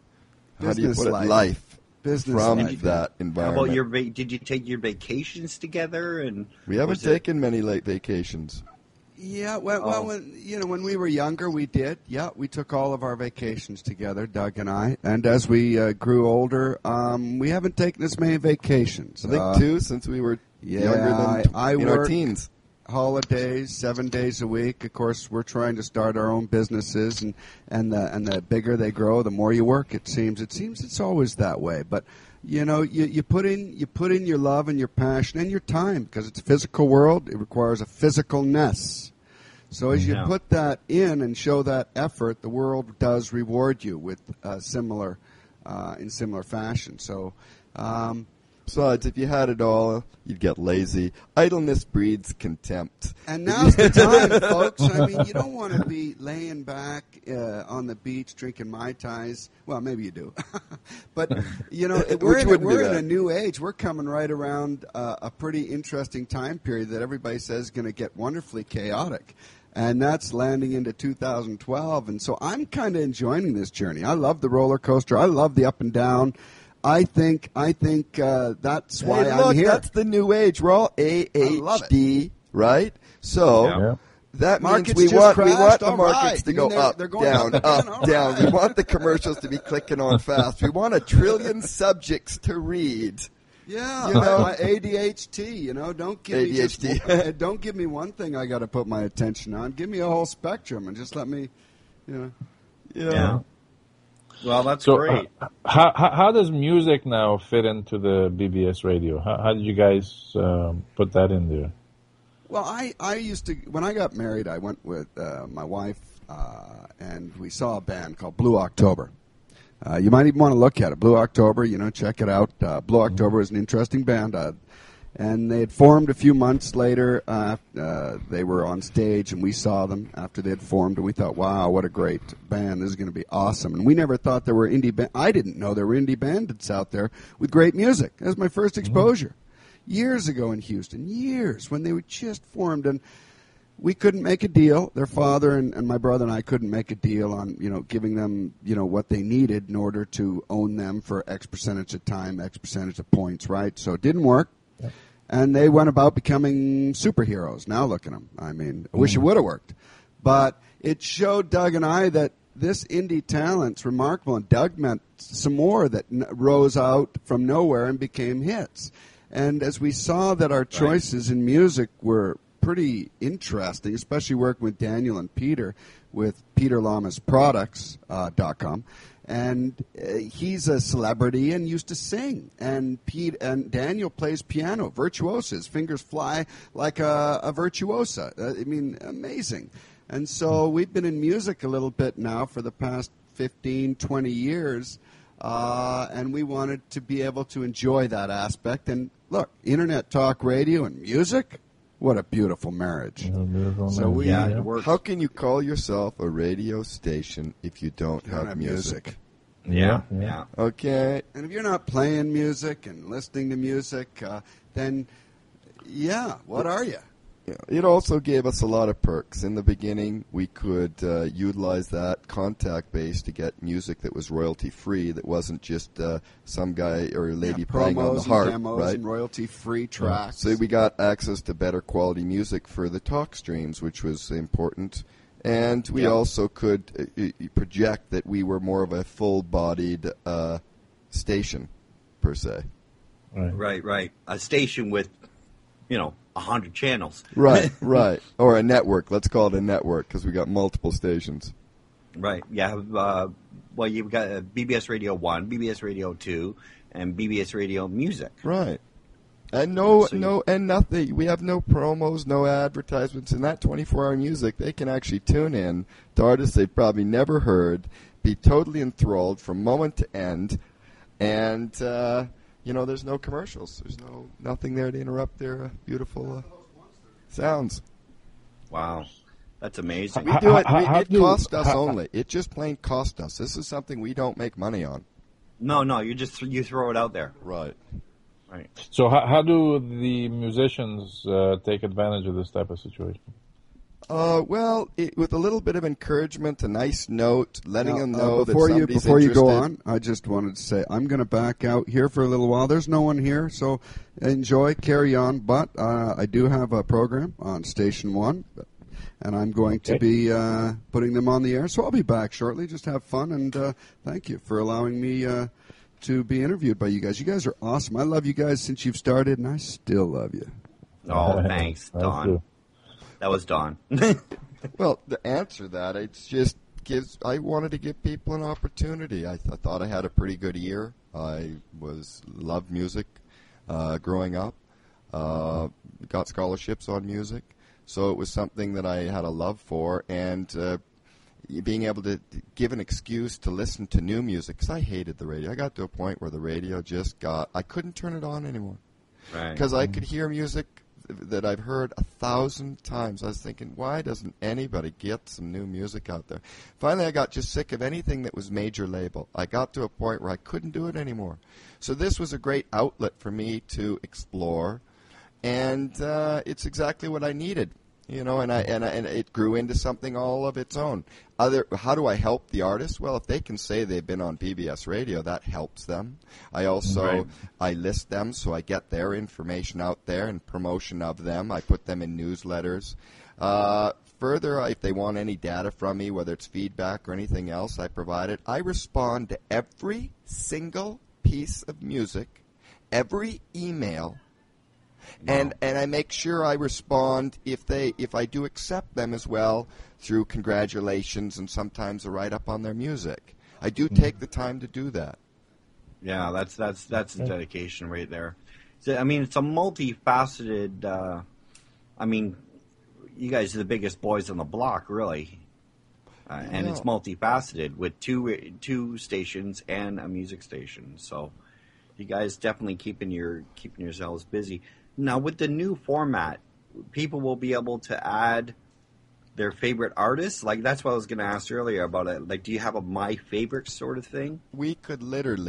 how do you Business put it, life. life. Business From life. that How environment. about your? va- Did you take your vacations together? And We haven't was it- taken many late vacations. Yeah, well, well, Oh. when you know, when we were younger, we did. Yeah, we took all of our vacations together, Doug and I. And as we uh, grew older, um, we haven't taken as many vacations. I think Uh, two since we were yeah, younger than I- tw- I in our work- teens. Holidays, seven days a week. Of course, we're trying to start our own businesses, and and the and the bigger they grow, the more you work. It seems. It seems it's always that way. But you know, you, you put in you put in your love and your passion and your time because it's a physical world. It requires a physicalness. So as you Yeah. put that in and show that effort, the world does reward you with uh, similar uh, in similar fashion. So. Um, Besides, if you had it all, you'd get lazy. Idleness breeds contempt. And now's the time, folks. I mean, you don't want to be laying back uh, on the beach drinking Mai Tais. Well, maybe you do. But, you know, Which we're, in, a, wouldn't be we're in bad. a new age. We're coming right around uh, a pretty interesting time period that everybody says is going to get wonderfully chaotic. And that's landing into two thousand twelve. And so I'm kind of enjoying this journey. I love the roller coaster. I love the up and down. I think I think uh, that's why Hey, I'm look, here. that's the new age. We're all A love H D, right? So Yeah. Yeah. that Markets means we just want we crashed? want the All markets right. to You go mean they're- up, they're going down, up again? All up, down. We right. want the commercials to be clicking on fast. We want a trillion subjects to read. Yeah, You know? my A D H D. You know, don't give A D H D. me just, one- don't give me one thing I got to put my attention on. Give me a whole spectrum and just let me, you know. Yeah. Well, that's So, great. uh, how, how how does music now fit into the B B S radio? How, how did you guys um, put that in there? Well, I, I used to when I got married, I went with uh, my wife uh, and we saw a band called Blue October. Uh, you might even want to look at it, Blue October. You know, check it out. Uh, Blue October is an interesting band. Uh, And they had formed a few months later. Uh, uh, they were on stage, and we saw them after they had formed, and we thought, wow, what a great band. This is going to be awesome. And we never thought there were indie band. I didn't know there were indie bandits out there with great music. That was my first exposure. Years ago in Houston, years, when they were just formed. And we couldn't make a deal. Their father and, and my brother and I couldn't make a deal on, you know, giving them, you know, what they needed in order to own them for X percentage of time, X percentage of points, right? So it didn't work. Yeah. And they went about becoming superheroes. Now look at them. I mean, I wish it would have worked. But it showed Doug and I that this indie talent's remarkable, and Doug met some more that n- rose out from nowhere and became hits. And as we saw that our choices right. in music were pretty interesting, especially working with Daniel and Peter with Peter Lamas Products uh, dot com. And uh, he's a celebrity and used to sing. And Pete and Daniel plays piano, virtuoso. His fingers fly like a, a virtuosa. Uh, I mean, amazing. And so we've been in music a little bit now for the past fifteen, twenty years. Uh, and we wanted to be able to enjoy that aspect. And look, internet talk radio and music, what a beautiful marriage. Beautiful so we, yeah, yeah. it works. How can you call yourself a radio station if you don't, don't have, have music? music? Yeah, yeah. Okay. And if you're not playing music and listening to music, uh, then, yeah, what are you? Yeah, it also gave us a lot of perks. In the beginning, we could uh, utilize that contact base to get music that was royalty-free, that wasn't just uh, some guy or lady yeah, playing on the promos harp, and demos right? and royalty-free tracks. So we got access to better quality music for the talk streams, which was important. And we Yep. also could uh, uh, project that we were more of a full-bodied uh, station, per se. Right. Right, right. A station with, you know, a hundred channels. Right, right. Or a network. Let's call it a network because we got multiple stations. Right. Yeah. Uh, well, you've got uh, B B S Radio One, B B S Radio Two, and B B S Radio Music. Right. And no, So you- no, and nothing. We have no promos, no advertisements. In that twenty-four hour music, they can actually tune in to artists they've probably never heard, be totally enthralled from moment to end, and uh, you know, there's no commercials. There's no nothing there to interrupt their uh, beautiful uh, sounds. Wow, that's amazing. We How- do it. how- we, how it do- cost us how- only. It just plain cost us. This is something we don't make money on. No, no, you just you throw it out there. Right. Right. So how, how do the musicians uh, take advantage of this type of situation? Uh, well, it, with a little bit of encouragement, a nice note, letting Now, them uh, know before that you somebody's before you go interested. on, I just wanted to say I'm going to back out here for a little while. There's no one here, so enjoy, carry on. But uh, I do have a program on Station One, and I'm going Okay. to be uh, putting them on the air. So I'll be back shortly. Just have fun, and uh, thank you for allowing me uh, to be interviewed by you guys. You guys are awesome. I love you guys since you've started, and I still love you. Oh, thanks, That's Don. true. That was Don. Well, to answer that, it's just gives. I wanted to give people an opportunity. I, th- I thought I had a pretty good ear. I was loved music uh, growing up. Uh, got scholarships on music, so it was something that I had a love for, and uh, being able to give an excuse to listen to new music. Because I hated the radio. I got to a point where the radio just got. I couldn't turn it on anymore Right. because I could hear music that I've heard a thousand times. I was thinking, why doesn't anybody get some new music out there? Finally, I got just sick of anything that was major label. I got to a point where I couldn't do it anymore. So this was a great outlet for me to explore, and uh, it's exactly what I needed. You know, and I and I, and it grew into something all of its own. Other, how do I help the artists? Well, if they can say they've been on B B S Radio, that helps them. I also Right. I list them, so I get their information out there and promotion of them. I put them in newsletters. Uh, further, if they want any data from me, whether it's feedback or anything else, I provide it. I respond to every single piece of music, every email. And and I make sure I respond if they if I do accept them as well through congratulations and sometimes a write up on their music. I do take the time to do that. Yeah, that's that's that's a dedication right there. So, I mean, it's a multifaceted. Uh, I mean, you guys are the biggest boys on the block, really, uh, and it's Yeah. multifaceted with two two stations and a music station. So, you guys definitely keeping your keeping yourselves busy. Now, with the new format, people will be able to add their favorite artists. Like, that's what I was going to ask earlier about it. Like, do you have a my favorite sort of thing? We could literally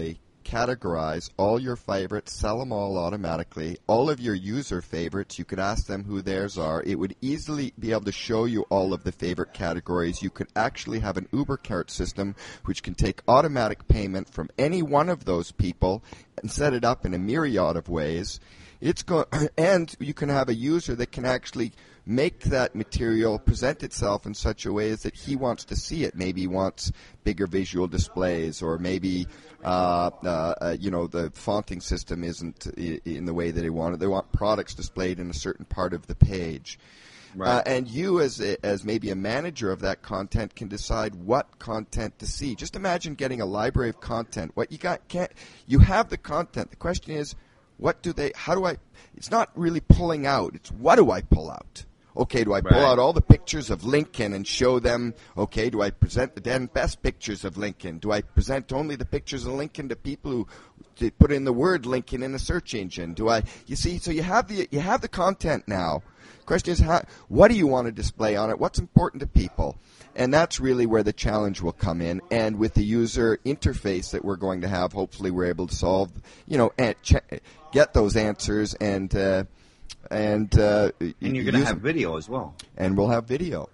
categorize all your favorites, sell them all automatically. All of your user favorites, you could ask them who theirs are. It would easily be able to show you all of the favorite categories. You could actually have an Uber cart system which can take automatic payment from any one of those people and set it up in a myriad of ways. It's go- and you can have a user that can actually make that material present itself in such a way as that he wants to see it. Maybe he wants bigger visual displays, or maybe uh, uh, uh, you know the fonting system isn't I- in the way that they want it. They want products displayed in a certain part of the page. Right. Uh, and you, as a, as maybe a manager of that content, can decide what content to see. Just imagine getting a library of content. What you got can't you have the content. The question is, what do they? How do I? It's not really pulling out. It's what do I pull out? Okay, do I pull Right. out all the pictures of Lincoln and show them? Okay, do I present the ten best pictures of Lincoln? Do I present only the pictures of Lincoln to people who to put in the word Lincoln in a search engine? Do I? You see, so you have the you have the content now. Question is, how, what do you want to display on it? What's important to people? And that's really where the challenge will come in. And with the user interface that we're going to have, hopefully we're able to solve, you know, and ch- get those answers and. Uh, And uh, And you're going to have video as well. And we'll have video.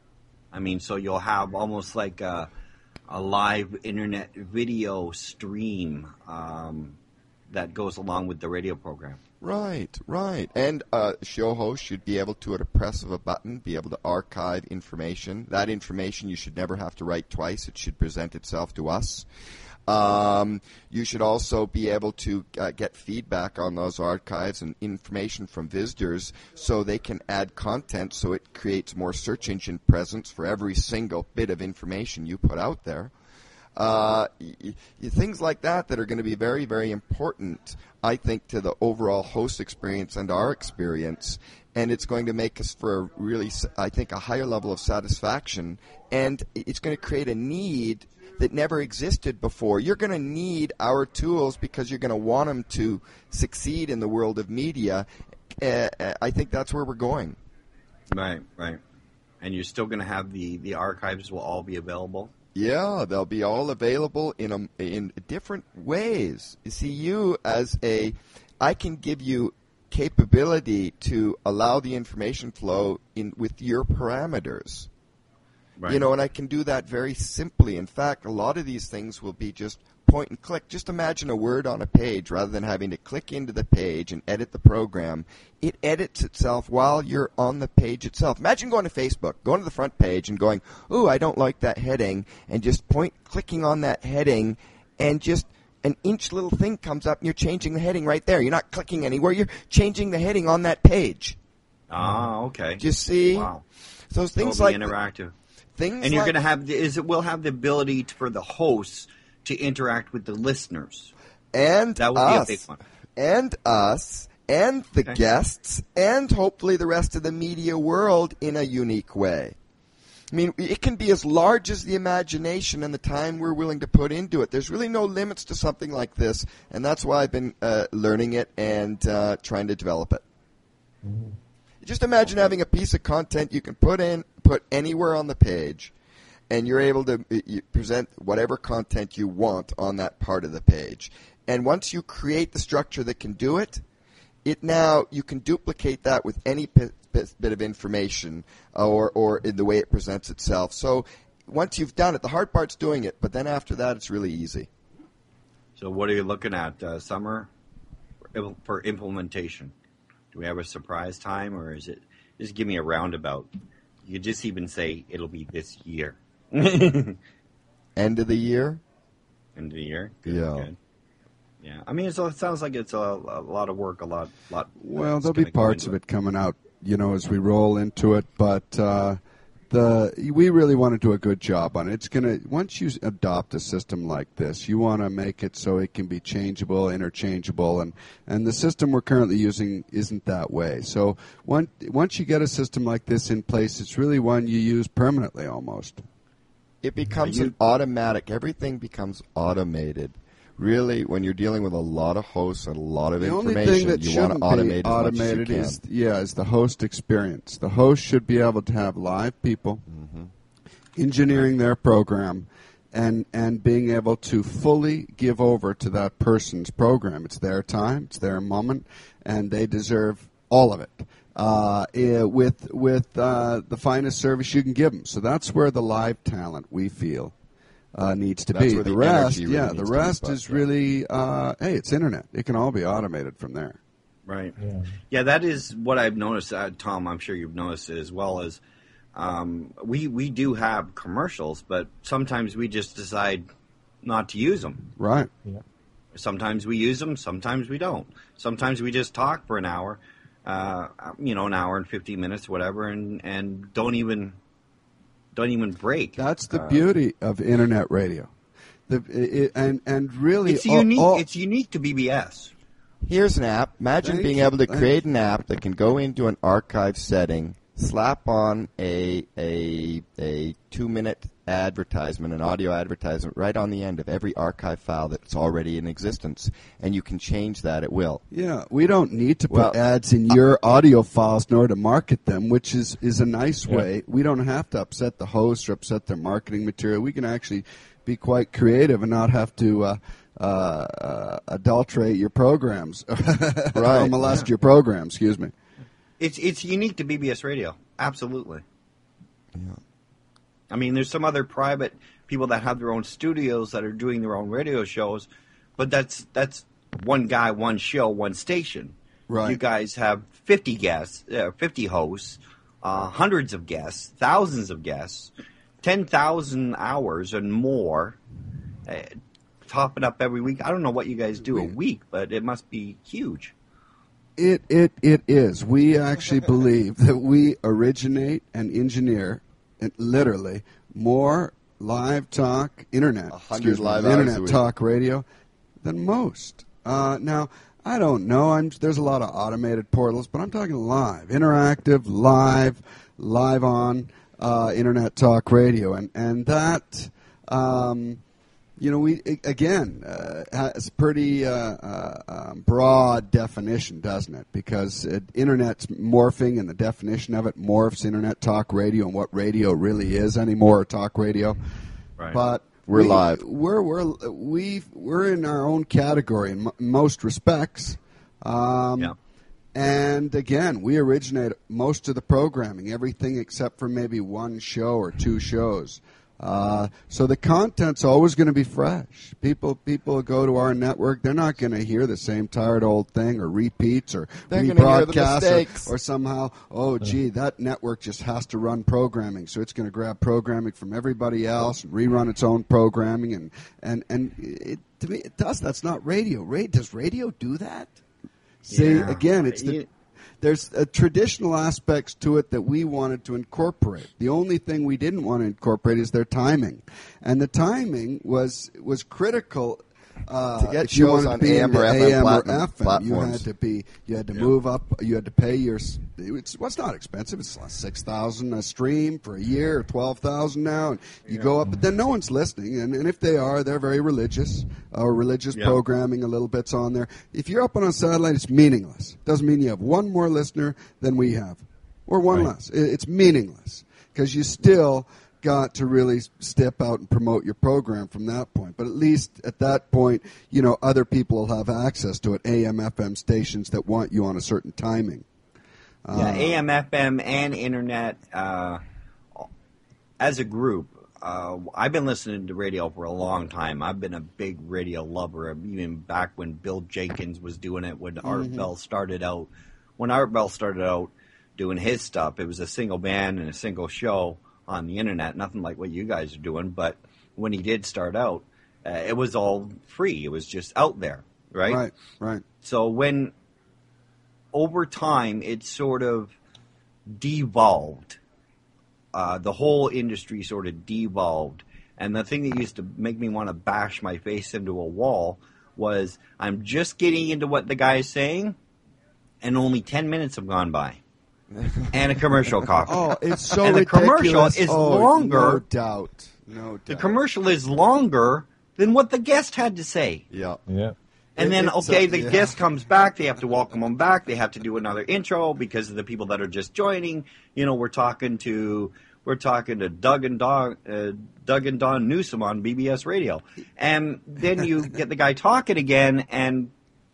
I mean, so you'll have almost like a, a live internet video stream um, that goes along with the radio program. Right, right. And uh, show host should be able to, at a press of a button, be able to archive information. That information you should never have to write twice. It should present itself to us. Um, you should also be able to uh, get feedback on those archives and information from visitors so they can add content so it creates more search engine presence for every single bit of information you put out there. Uh, y- y- things like that that are going to be very, very important, I think, to the overall host experience and our experience. And it's going to make us for a really, I think, a higher level of satisfaction. And it's going to create a need that never existed before. You're going to need our tools because you're going to want them to succeed in the world of media. Uh, I think that's where we're going. Right, right. And you're still going to have the, the archives will all be available? Yeah, they'll be all available in a, in different ways. You see, you as a, I can give you capability to allow the information flow in with your parameters. Right. You know, and I can do that very simply. In fact, a lot of these things will be just point and click. Just imagine a word on a page rather than having to click into the page and edit the program. It edits itself while you're on the page itself. Imagine going to Facebook, going to the front page and going, ooh, I don't like that heading, and just point clicking on that heading, and just an inch little thing comes up and you're changing the heading right there. You're not clicking anywhere. You're changing the heading on that page. Ah, okay. Do you see? Wow. So things It'll be like interactive. Things and you're like, going to have the, is it will have the ability to, for the hosts to interact with the listeners. And that would us, be a big one. And us, and the Okay. guests, and hopefully the rest of the media world in a unique way. I mean, it can be as large as the imagination and the time we're willing to put into it. There's really no limits to something like this, and that's why I've been uh, learning it and uh, trying to develop it. Mm-hmm. Just imagine having a piece of content you can put in, put anywhere on the page, and you're able to you present whatever content you want on that part of the page. And once you create the structure that can do it, it now you can duplicate that with any p- p- bit of information or, or in the way it presents itself. So once you've done it, the hard part's doing it, but then after that it's really easy. So what are you looking at, uh, summer for implementation? Do we have a surprise time, or is it just give me a roundabout? You could just even say it'll be this year. End of the year? End of the year? Good, yeah. Good. Yeah. I mean, it's, it sounds like it's a, a lot of work, a lot. lot well, there'll be parts of it coming out, you know, as we roll into it, but uh, the we really want to do a good job on it. It's going to, once you adopt a system like this, you want to make it so it can be changeable, interchangeable, and, and the system we're currently using isn't that way. So one, once you get a system like this in place, it's really one you use permanently almost. It becomes you, an automatic. Everything becomes automated. Really, when you're dealing with a lot of hosts and a lot of the information, only thing that you want to shouldn't automate be as much automated as you can. is yeah, is the host experience. The host should be able to have live people mm-hmm. engineering their program and and being able to fully give over to that person's program. It's their time, it's their moment, and they deserve all of it. Uh, eh, with with uh, the finest service you can give them. So that's where the live talent, we feel, uh, needs to That's be. where The the rest, energy really yeah, needs the to be rest put, is yeah. really, uh, hey, it's internet. It can all be automated from there. Right. Yeah. Yeah, that is what I've noticed, uh, Tom. I'm sure you've noticed it as well. As um, we we do have commercials, but sometimes we just decide not to use them. Right. Sometimes we use them, sometimes we don't. Sometimes we just talk for an hour, uh, you know, an hour and fifteen minutes, whatever, and, and don't even don't even break. That's the Uh, beauty of internet radio. The it, and and really, It's all- unique. all- It's unique to B B S. Here's an app. Imagine Thank being you. able to Thank create an app that can go into an archive setting, slap on a a a two minute advertisement, an audio advertisement, right on the end of every archive file that's already in existence, and you can change that at will. Yeah, we don't need to put Well, ads in your audio files in order to market them, which is, is a nice Yeah. way. We don't have to upset the host or upset their marketing material. We can actually be quite creative and not have to uh, uh, uh, adulterate your programs or Right. molest your program. Excuse me. It's it's unique to B B S Radio. Absolutely. Yeah. I mean, there's some other private people that have their own studios that are doing their own radio shows, but that's that's one guy, one show, one station. Right. You guys have fifty guests, uh, fifty hosts, uh, hundreds of guests, thousands of guests, ten thousand hours and more, uh, topping up every week. I don't know what you guys do a week, but it must be huge. It it it is. We actually believe that we originate and engineer, and literally, more live talk internet, A hundred excuse me, live hours internet a week. talk radio than most. Uh, now, I don't know. I'm there's a lot of automated portals, but I'm talking live, interactive, live, live on uh, internet talk radio, and and that. Um, You know, we again uh, has a pretty uh, uh, um, broad definition, doesn't it? Because it, internet's morphing, and the definition of it morphs. Internet talk radio and what radio really is anymore, talk radio. Right. But We're we, live. We're we're we we're in our own category in m- most respects. Um, Yeah. And again, we originate most of the programming, everything except for maybe one show or two shows. Uh, so the content's always going to be fresh. People people go to our network, they're not going to hear the same tired old thing or repeats or They're gonna hear the rebroadcasts mistakes. or, or somehow, oh, gee, that network just has to run programming, so it's going to grab programming from everybody else and rerun its own programming. And, and, and it, to me, it does. That's not radio. Ra- Does radio do that? See, Yeah. again, it's the... You- There's uh, traditional aspects to it that we wanted to incorporate. The only thing we didn't want to incorporate is their timing, and the timing was was critical. Uh, To get if you shows wanted to on be A M into or F M A M or platinum F M, you platforms. had to be you had to move up. You had to pay your. s- It's well, it's not expensive. It's six thousand a stream for a year, or twelve thousand now, and you go up. But then no one's listening, and, and if they are, they're very religious or religious Yeah. programming. A little bit's on there. If you're up on a satellite, it's meaningless. Doesn't mean you have one more listener than we have, or one Right. less. It- It's meaningless because you still got to really step out and promote your program from that point. But at least at that point, you know, other people will have access to it. A M, F M stations that want you on a certain timing. Yeah, A M, F M, and internet uh, as a group. Uh, I've been listening to radio for a long time. I've been a big radio lover, even back when Bill Jenkins was doing it, when Art Bell started out. When Art Bell started out doing his stuff, it was a single band and a single show on the internet, nothing like what you guys are doing. But when he did start out, uh, it was all free. It was just out there, right? Right, right. So when over time it sort of devolved, uh, the whole industry sort of devolved, and the thing that used to make me want to bash my face into a wall was I'm just getting into what the guy is saying, and only ten minutes have gone by, and a commercial coffee. Oh, it's so And the ridiculous. commercial is oh, longer. No doubt. No doubt. The commercial is longer than what the guest had to say. Yeah. Yeah. And It- then, it's, okay, uh, the yeah. guest comes back. They have to welcome them back. They have to do another intro because of the people that are just joining. You know, we're talking to we're talking to Doug and Don, uh, Doug and Don Newsom on B B S Radio. And then you get the guy talking again, and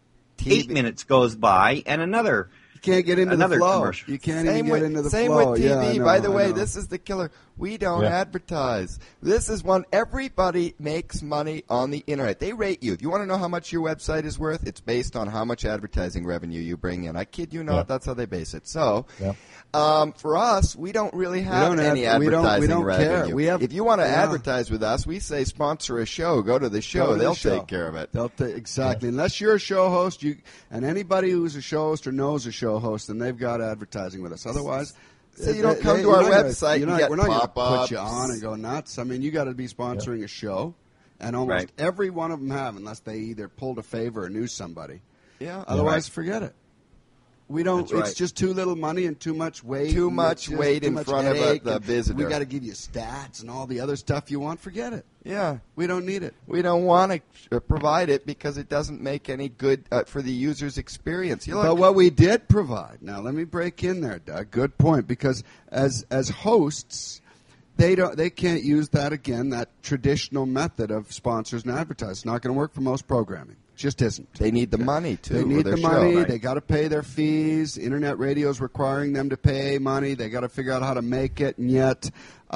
T V. eight minutes goes by, and another You can't get into another the flow. commercial. You can't Same even with, get into the same flow. with T V. Yeah, I know, By the I way, know. this is the killer. We don't Yeah. advertise. This is one, everybody makes money on the internet. They rate you. If you want to know how much your website is worth, it's based on how much advertising revenue you bring in. I kid you not, Yeah. that's how they base it. So, Yeah. um, for us, we don't really have don't any have- we don't- advertising we don't care. revenue. We have- if you want to yeah. advertise with us, we say sponsor a show. Go to the show. Go to the They'll show. take care of it. They'll ta- exactly. Unless you're a show host, you and anybody who's a show host or knows a show host, then they've got advertising with us. Otherwise, So you don't they- come they- to our you're not gonna- website you're and not- get we're not gonna pop-ups. put you on and go nuts. I mean, you got to be sponsoring a show, and almost Right. every one of them have, unless they either pulled a favor or knew somebody. Yeah. Otherwise, forget it. We don't. That's right. It's just too little money and too much weight. Too and much just weight too in much front of a- headache, the and visitor. We got to give you stats and all the other stuff you want. Forget it. Yeah. We don't need it. We don't want to provide it because it doesn't make any good uh, for the user's experience. You look, But what we did provide, now let me break in there, Doug. Good point, because as as hosts, they don't they can't use that again, that traditional method of sponsors and advertisers. It's not going to work for most programming. It just isn't. they need the money too. They for need their the show. money. right. They got to pay their fees. Internet radio is requiring them to pay money. They got to figure out how to make it, and yet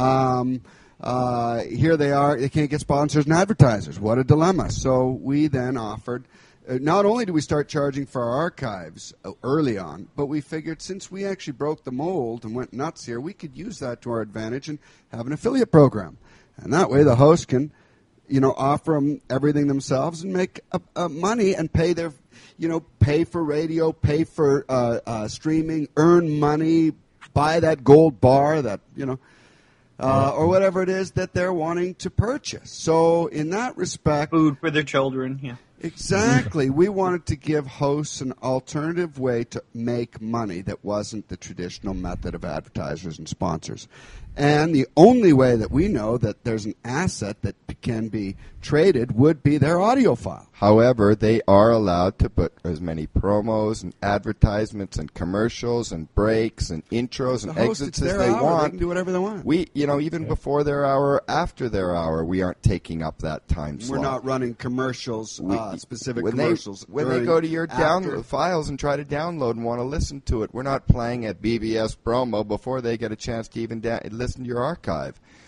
um, uh, here they are. They can't get sponsors and advertisers. What a dilemma! So we then offered. Uh, not only do we start charging for our archives uh, early on, but we figured since we actually broke the mold and went nuts here, we could use that to our advantage and have an affiliate program, and that way the host can, you know, offer them everything themselves and make uh, uh, money and pay their, you know, pay for radio, pay for uh, uh, streaming, earn money, buy that gold bar that, you know, uh, or whatever it is that they're wanting to purchase. So in that respect, food for their children. Yeah. exactly, we wanted to give hosts an alternative way to make money that wasn't the traditional method of advertisers and sponsors. And the only way that we know that there's an asset that can be traded would be their audio file. However, they are allowed to put as many promos and advertisements and commercials and breaks and intros and The host, exits it's as their they hour. They want. can do whatever they want. We, you know, even before their hour, after their hour, we aren't taking up that time We're slot. not running commercials, We- uh, specific when commercials. They, when they during- go to your after. download files and try to download and want to listen to it, we're not playing at B B S promo before they get a chance to even da- listen to your archive.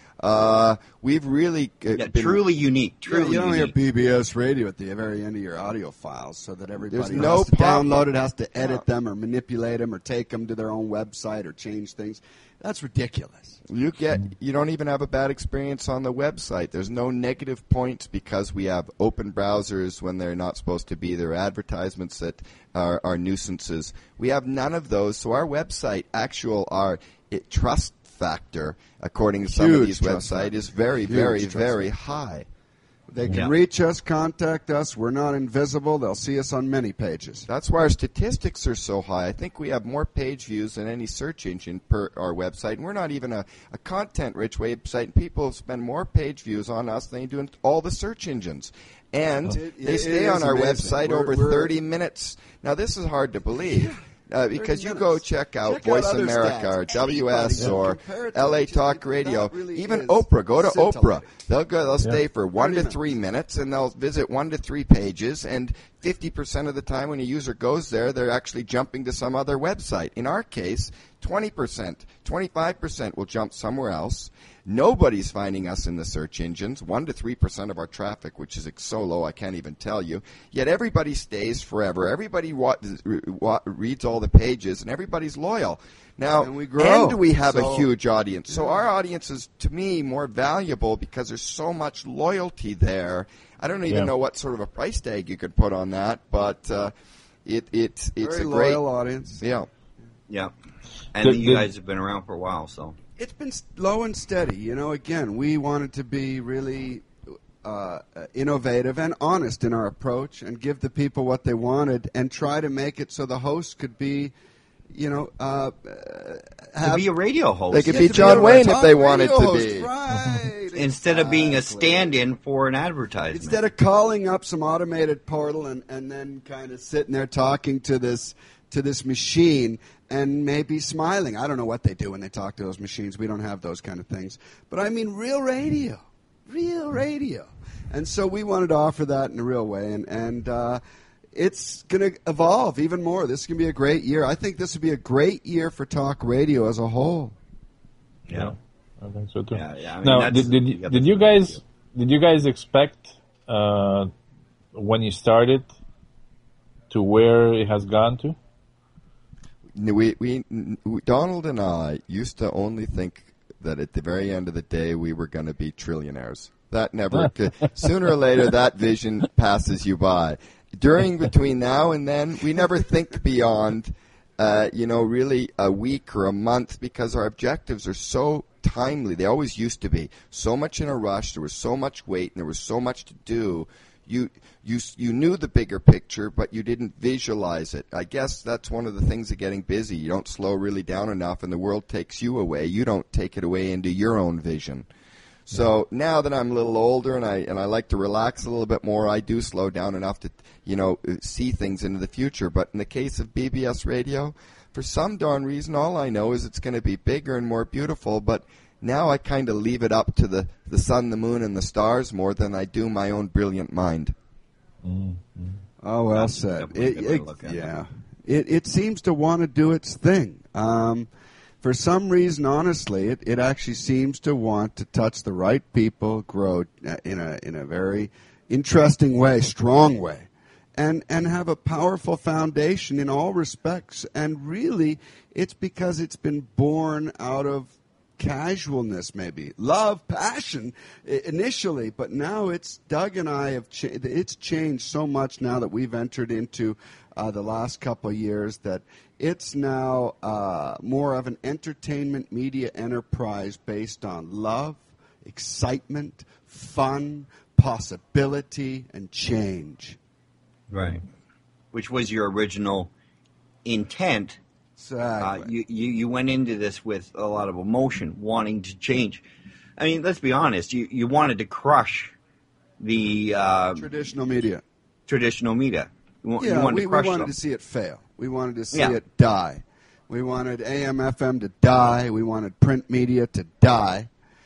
Uh, we've really uh, Yeah, been, truly unique. Yeah, Truly you don't hear unique. B B S radio at the very end of your audio files, so that everybody There's who no has to pop-up. download it has to edit Yeah. them or manipulate them or take them to their own website or change things. That's ridiculous. You get you don't even have a bad experience on the website. There's no negative points because we have open browsers when they're not supposed to be. There are advertisements that are, are nuisances. We have none of those. So our website, actual our it, trust factor, according to some of Huge these trust websites, factor. is very, Huge very, trust very factor. high. They can Yeah. reach us, contact us. We're not invisible. They'll see us on many pages. That's why our statistics are so high. I think we have more page views than any search engine per our website. And we're not even a, a content-rich website. And people spend more page views on us than they do in all the search engines. And It- they it stay is on our amazing. website We're- over we're- thirty minutes. Now, this is hard to believe. Uh, because you go minutes. check out Check out Voice other America stats. or W S Anybody or can compare it to L A each other. Talk That Radio, really even is Oprah. Go to Oprah. scintillating. They'll go. They'll stay for one to thirty three minutes. minutes, and they'll visit one to three pages. And fifty percent of the time, when a user goes there, they're actually jumping to some other website. In our case, twenty percent, twenty-five percent will jump somewhere else. Nobody's finding us in the search engines. One to three percent of our traffic, which is so low, I can't even tell you. Yet everybody stays forever. Everybody wa- wa- reads all the pages, and everybody's loyal. Now, And we grow. and we have So- a huge audience. So our audience is, to me, more valuable because there's so much loyalty there. I don't even Yeah. know what sort of a price tag you could put on that, but uh, it, it, it's Very a great loyal audience. yeah. Yeah. And The- you the- guys have been around for a while, so. It's been slow and steady. You know, again, we wanted to be really uh, innovative and honest in our approach and give the people what they wanted and try to make it so the host could be, you know, uh, To have be a radio host. They could Yeah, be to John a Wayne if talk they wanted radio to host, be. Right. Instead of being a Exactly. stand-in for an advertisement. Instead of calling up some automated portal and, and then kind of sitting there talking to this to this machine and maybe smiling. I don't know what they do when they talk to those machines. We don't have those kind of things. But I mean real radio. Real radio. And so we wanted to offer that in a real way. And, and uh, it's going to evolve even more. This is going to be a great year. I think this would be a great year for talk radio as a whole. Yeah. I think so too. Yeah, yeah. I mean, now, that's- did, did, you- did you guys did you guys expect uh, when you started to where it has gone to? We, we, Donald and I used to only think that at the very end of the day we were going to be trillionaires. That never, sooner or later, that vision passes you by. During, between now and then, we never think beyond, uh, you know, really a week or a month because our objectives are so timely. They always used to be. So much in a rush, there was so much weight, and there was so much to do. You, you, you knew the bigger picture, but you didn't visualize it. I guess that's one of the things of getting busy. You don't slow really down enough, and the world takes you away. You don't take it away into your own vision. So now that I'm a little older and I and I like to relax a little bit more, I do slow down enough to, you know, see things into the future. But in the case of B B S Radio, for some darn reason, all I know is it's going to be bigger and more beautiful. But now I kind of leave it up to the, the sun, the moon, and the stars more than I do my own brilliant mind. Mm-hmm. Oh, well That's said. definitely a It, good way to it- look at it. yeah, it it seems to want to do its thing. Um, for some reason, honestly, it, it actually seems to want to touch the right people, grow uh, in a in a very interesting way, strong way, and and have a powerful foundation in all respects. And really, it's because it's been born out of casualness, maybe love, passion i- initially, but now it's Doug and I have cha- it's changed so much now that we've entered into uh, the last couple of years that it's now uh, more of an entertainment media enterprise based on love, excitement, fun, possibility, and change. Right. Which was your original intent. Uh, Exactly. you, you, you went into this with a lot of emotion, wanting to change. I mean, let's be honest. You, you wanted to crush the uh, Traditional media. traditional media. You, wa- you Yeah, wanted we, to we crush wanted them. to see it fail. We wanted to see Yeah. it die. We wanted A M F M to die. We wanted print media to die.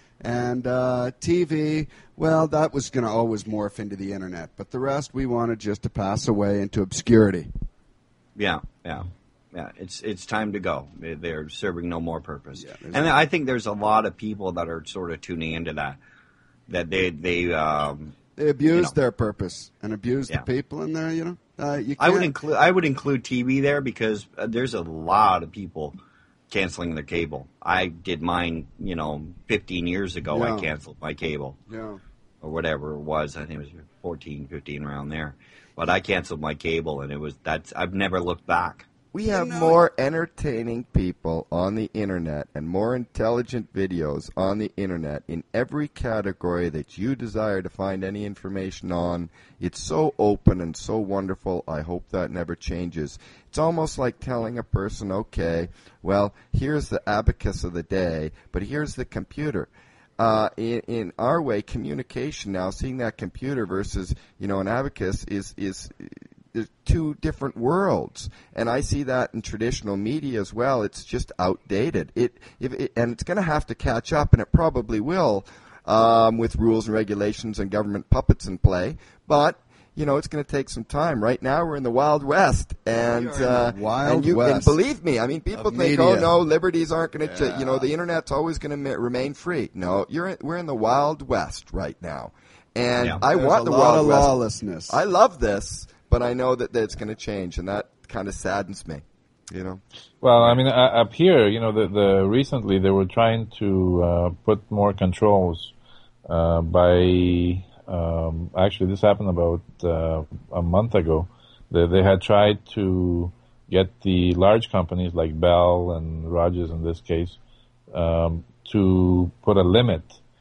And uh, T V, well, that was going to always morph into the internet. But the rest we wanted just to pass away into obscurity. Yeah, yeah, yeah. It's it's time to go. They- They're serving no more purpose. Yeah, there's and I think there's a lot of people that are sort of tuning into that. That they they um, They abused know. their purpose and abused Yeah. the people in there, you know. Uh, you I would can't- include I would include T V there because uh, there's a lot of people canceling their cable. I did mine, you know, fifteen years ago. Yeah. I canceled my cable Yeah. or whatever it was. I think it was fourteen, fifteen around there. But I canceled my cable, and it was that's I've never looked back. We have No. more entertaining people on the internet and more intelligent videos on the internet in every category that you desire to find any information on. It's so open and so wonderful. I hope that never changes. It's almost like telling a person, okay, well, here's the abacus of the day, but here's the computer. Uh, in, in our way, communication now, seeing that computer versus, you know, an abacus is, is, there's two different worlds, and I see that in traditional media as well. It's just outdated. It, if it and it's going to have to catch up, and it probably will, um, with rules and regulations and government puppets in play. But you know, it's going to take some time. Right now, we're in the Wild West, and We are in uh, the Wild and you West and believe me, I mean, people of think, media. oh no, liberties aren't going to, Yeah. you know, the internet's always going to remain free. No, you're in, we're in the Wild West right now, and Yeah. I There's want a the lot Wild of West. lawlessness. I love this, but I know that, that it's going to change, and that kind of saddens me. You know, Well, I mean, uh, up here, you know, the, the recently they were trying to uh, put more controls uh, by. Um, actually, this happened about uh, a month ago. They, they had tried to get the large companies like Bell and Rogers, in this case, um, to put a limit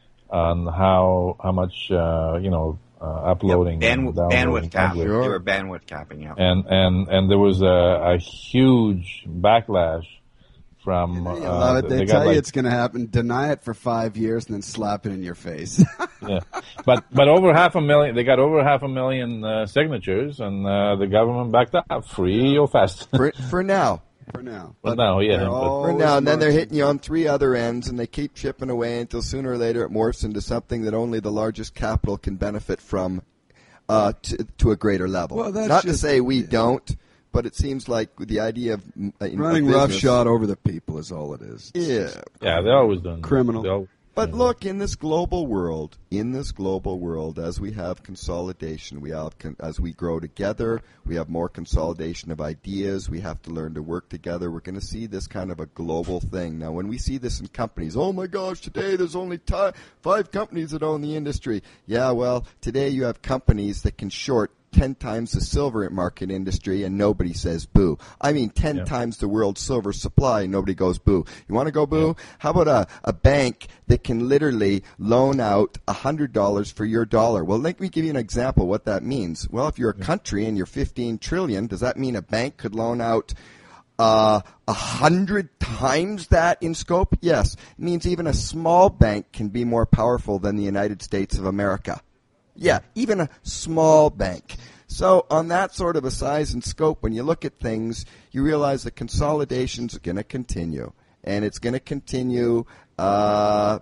on how how much uh, you know uh, uploading, Yep. and Bandwidth, downloading bandwidth capping. uploading. They were bandwidth capping. Yeah. and and and there was a, a huge backlash from. You Uh, love it. They, they tell got you like, it's going to happen. Deny it for five years and then slap it in your face. yeah, but but over half a million. They got over half a million uh, signatures, and uh, the government backed up. Free or fast. For, for now. For now. But now, yeah. they're but- all- For now, and then they're marching. hitting you on three other ends, and they keep chipping away until sooner or later it morphs into something that only the largest capital can benefit from uh, to, to a greater level. Well, that's Not to just- say we don't, but it seems like the idea of mm, uh, in- Running of business- roughshod over the people is all it is. Yeah. yeah, they always done. Criminal. They al- But look, in this global world, in this global world, as we have consolidation, we have con- as we grow together, we have more consolidation of ideas. We have to learn to work together. We're going to see this kind of a global thing. Now, when we see this in companies, oh my gosh, today there's only ti five companies that own the industry. Yeah, well, today you have companies that can short ten times the silver market industry, and nobody says boo. I mean, ten Yeah. times the world's silver supply, and nobody goes boo. You want to go boo? How about a, a bank that can literally loan out one hundred dollars for your dollar? Well, let me give you an example of what that means. Well, if you're a country and you're fifteen trillion, does that mean a bank could loan out uh, a hundred times that in scope? Yes. It means even a small bank can be more powerful than the United States of America. Yeah, even a small bank. So on that sort of a size and scope, when you look at things, you realize that consolidation's going to continue. And it's going to continue uh,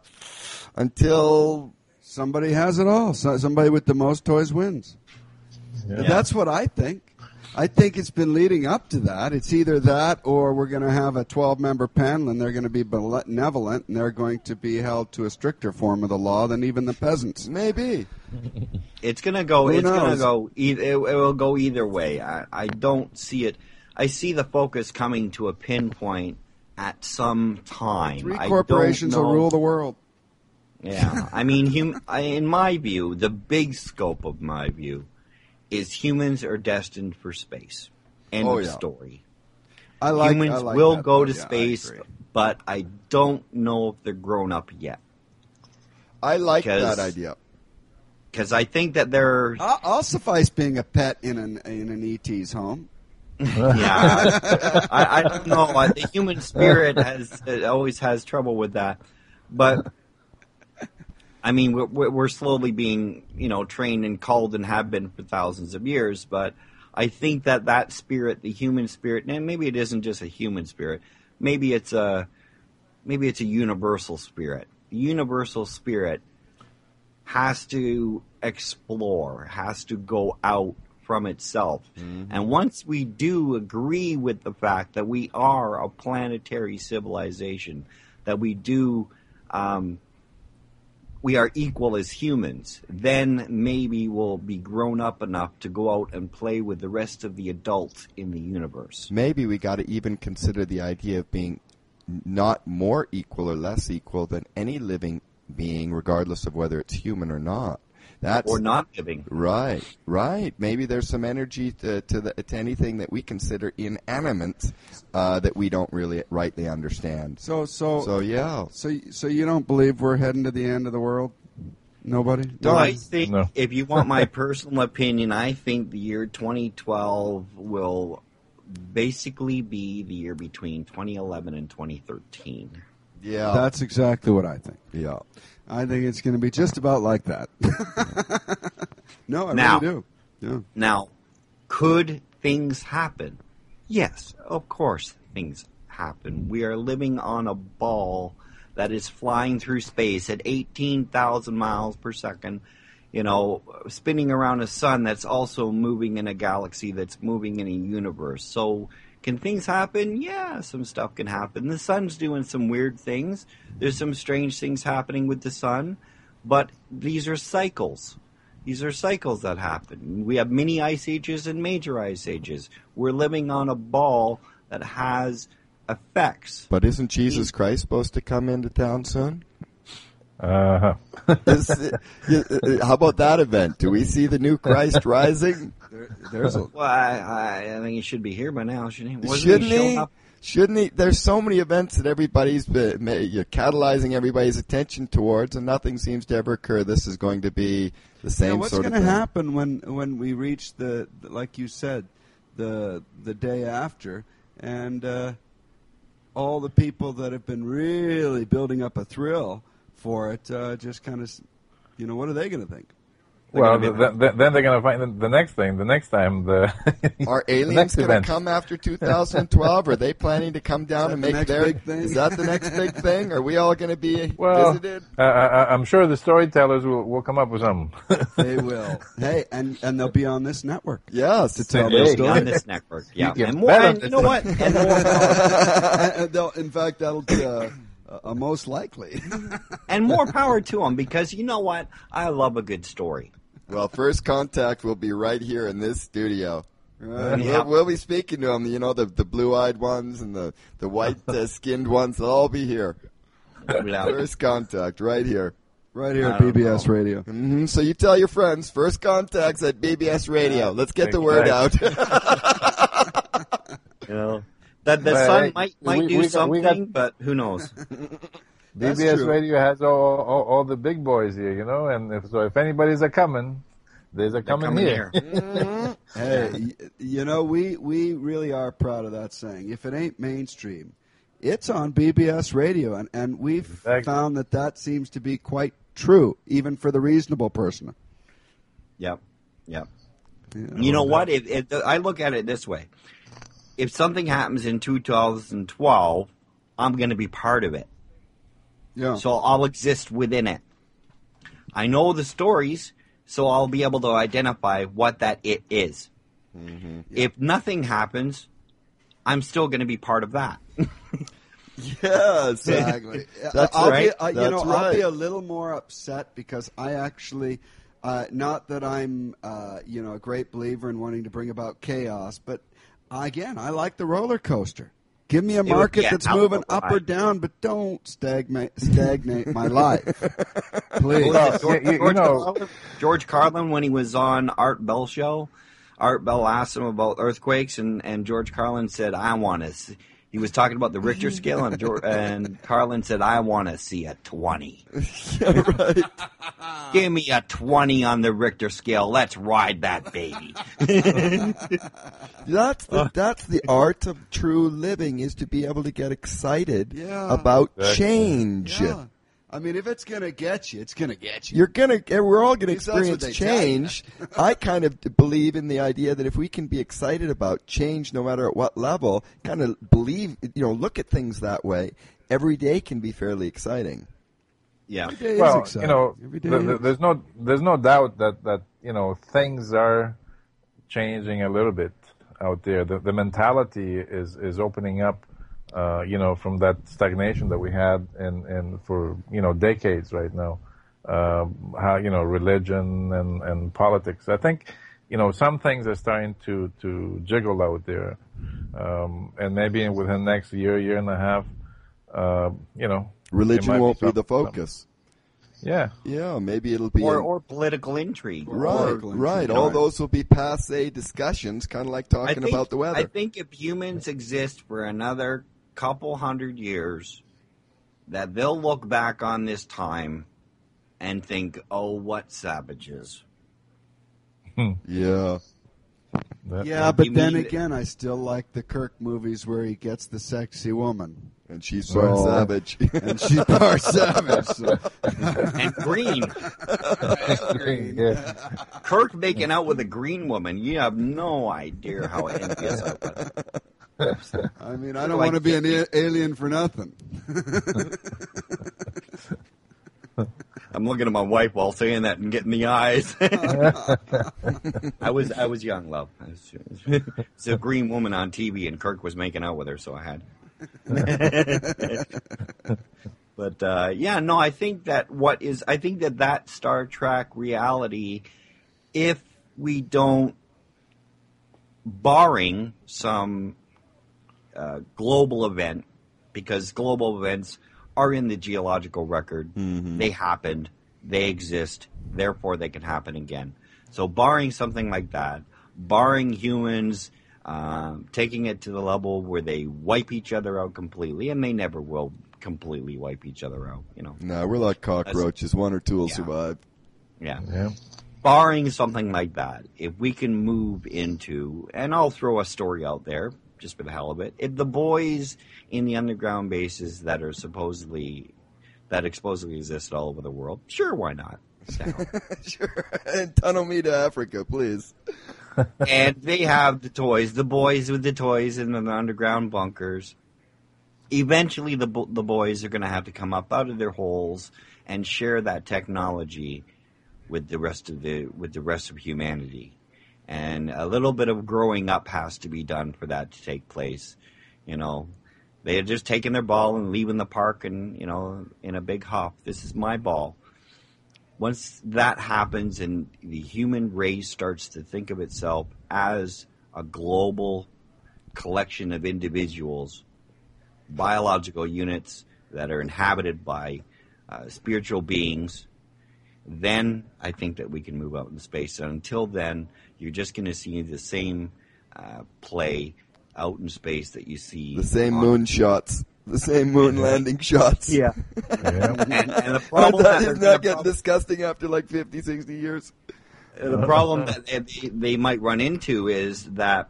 until... Somebody has it all. So, somebody with the most toys wins. Yeah. That's what I think. I think it's been leading up to that. It's either that or we're going to have a twelve-member panel and they're going to be benevolent and they're going to be held to a stricter form of the law than even the peasants. Maybe. It's gonna go. Who it's gonna knows? go. Either, it, it will go either way. I, I don't see it. I see the focus coming to a pinpoint at some time. Three I corporations don't will know- rule the world. Yeah, I mean, hum, I, in my view, the big scope of my view is humans are destined for space. End Oh, of yeah. story. I like. humans I like will that, go though. to Yeah, I space, agree. but I don't know if they're grown up yet. I like Because- that idea. Because I think that they're I'll, I'll suffice being a pet in an in an E T's home. yeah, I, I don't know. I- The human spirit has it always has trouble with that, but I mean, we're, we're we're slowly being you know trained and called and have been for thousands of years. But I think that that spirit, the human spirit, and maybe it isn't just a human spirit. Maybe it's a maybe it's a universal spirit. The universal spirit has to explore, has to go out from itself. And once we do agree with the fact that we are a planetary civilization, that we do, um, we are equal as humans, then maybe we'll be grown up enough to go out and play with the rest of the adults in the universe. Maybe we got to even consider the idea of being not more equal or less equal than any living being, regardless of whether it's human or not. That's Or not living. right, right. Maybe there's some energy to to, the, to anything that we consider inanimate uh, that we don't really rightly understand. So so So yeah, so so you don't believe we're heading to the end of the world? Nobody. Don't. I think, No. if you want my personal opinion, I think the year twenty twelve will basically be the year between twenty eleven and twenty thirteen. yeah, That's exactly what I think. yeah. I think it's going to be just about like that. No, I Now- really do. Yeah. Now, could things happen? Yes, of course things happen. We are living on a ball that is flying through space at eighteen thousand miles per second, you know, spinning around a sun that's also moving in a galaxy that's moving in a universe. So, can things happen? Yeah, some stuff can happen. The sun's doing some weird things. There's some strange things happening with the sun, but these are cycles. These are cycles that happen. We have mini ice ages and major ice ages. We're living on a ball that has effects. But isn't Jesus Christ supposed to come into town soon? Uh-huh. Is it- uh, how about that event? Do we see the new Christ rising? There, there's a Well, I, I, I think he should be here by now, shouldn't he? Wasn't Shouldn't he? he? showing up? Shouldn't he? There's so many events that everybody's uh, ma- you're catalyzing everybody's attention towards, and nothing seems to ever occur. This is going to be the same Yeah, what's sort of going to thing. happen when when we reach the, the like you said, the the day after, and uh, all the people that have been really building up a thrill for it uh, just kind of, you know, what are they going to think? Well, the, the, the, then they're going to find the, the next thing, the next time. The Are aliens going to come after two thousand twelve? Are they planning to come down and make the their... big thing? Is that the next big thing? Are we all going to be well, visited? Uh, I, I'm sure the storytellers will, will come up with some. They will. Hey, and, and they'll be on this network. Yes. To tell Hey, their story. on this network, yeah. You And can more, bet on and you this know what? And more, And they'll- in fact, that'll be a, a most likely. and more power to them, because you know what? I love a good story. Well, First Contact will be right here in this studio. Right. And Yeah. we'll, we'll be speaking to them, you know, the, the blue-eyed ones and the, the white-skinned ones. They'll all be here. First Contact right here. Right here I at don't B B S know. Radio. hmm So you tell your friends, First Contact's at B B S Radio. Let's get the word out. You know, that the Well, sun hey, might might we- do we got- we something, got- but who knows? That's B B S true. Radio has all, all all the big boys here, you know, and if, so if anybody's a coming, there's a They're coming, coming here. here. Hey, y- you know, we, we really are proud of that saying. If it ain't mainstream, it's on B B S Radio, and, and we've Exactly. found that that seems to be quite true, even for the reasonable person. Yep, yep. Yeah. You know what? If, if I look at it this way, if something happens in two thousand twelve, I'm going to be part of it. Yeah. So I'll exist within it. I know the stories, so I'll be able to identify what that it is. Mm-hmm. If nothing happens, I'm still going to be part of that. Yes. Exactly. That's I'll right. Be, uh, you That's know, I'll be right. a little more upset because I actually, uh, not that I'm, uh, you know, a great believer in wanting to bring about chaos, but again, I like the roller coaster. Give me a would market be a that's hell of a moving up or ride. down, but don't stagnate stagnate my life, please. Well, George, you- you- you George know- Carlin, George Carlin, when he was on Art Bell show, Art Bell asked him about earthquakes, and, and George Carlin said, "I want to." See. He was talking about the Richter scale, and, George, and Carlin said, "I want to see a twenty. Right. Give me a twenty on the Richter scale. Let's ride that baby." That's the that's the art of true living, is to be able to get excited Yeah. about Exactly. change. Yeah. I mean, if it's gonna get you, it's gonna get you. You're gonna, we're all gonna At least that's what experience they tell you. change. I kind of believe in the idea that if we can be excited about change, no matter at what level, kind of believe, you know, look at things that way. Every day can be fairly exciting. Yeah. Every day is Well, exciting. you know, Every day th- th- is. there's no there's no doubt that, that you know things are changing a little bit out there. The the mentality is is opening up, uh, you know, from that stagnation that we had in, in for you know decades right now. Um, how you know religion and, and politics. I think you know some things are starting to, to jiggle out there, um, and maybe within the next year year and a half, uh, you know. Religion might be won't be some- the focus. Yeah. Yeah, maybe it'll be Or, a- or political intrigue. right, Or, right. you All know, those will be passe discussions, kind of like I talking think, about the weather. I think if humans exist for another couple hundred years, that they'll look back on this time and think, "Oh, what savages!" yeah. That- Yeah, but You then mean- again, I still like the Kirk movies where he gets the sexy woman. And she's so So- savage. And she's part savage. So. And green, yeah. Kirk making out with a green woman. You have no idea how envious I was. I mean, I don't want to be an a- alien for nothing. I'm looking at my wife while saying that and getting the eyes. I was I was young, love. I was, it's a green woman on T V, and Kirk was making out with her, so I had. But uh, yeah, no, I think that what is I think that that Star Trek reality, if we don't, barring some uh, global event, because global events are in the geological record, they happened, they exist, therefore they can happen again. So barring something like that, barring humans um, taking it to the level where they wipe each other out completely, and they never will completely wipe each other out, you know. No, we're like cockroaches. One or two will Yeah. survive. Yeah. Yeah. Barring something like that, if we can move into, and I'll throw a story out there, just for the hell of it. If the boys in the underground bases that are supposedly, that supposedly exist all over the world, sure, why not? Sure. And tunnel me to Africa, please. And they have the toys, the boys with the toys in the underground bunkers. Eventually, the the boys are going to have to come up out of their holes and share that technology with the rest of the with the rest of humanity. And a little bit of growing up has to be done for that to take place. You know, they are just taking their ball and leaving the park, and you know, in a big huff. This is my ball. Once that happens and the human race starts to think of itself as a global collection of individuals, biological units that are inhabited by uh, spiritual beings, then I think that we can move out in space. And until then, you're just going to see the same uh, play out in space that you see. The same moon shots. The same moon landing shots. Yeah. Yeah. And, and the problem that that is not getting disgusting after like fifty, sixty years. The problem that they might run into is that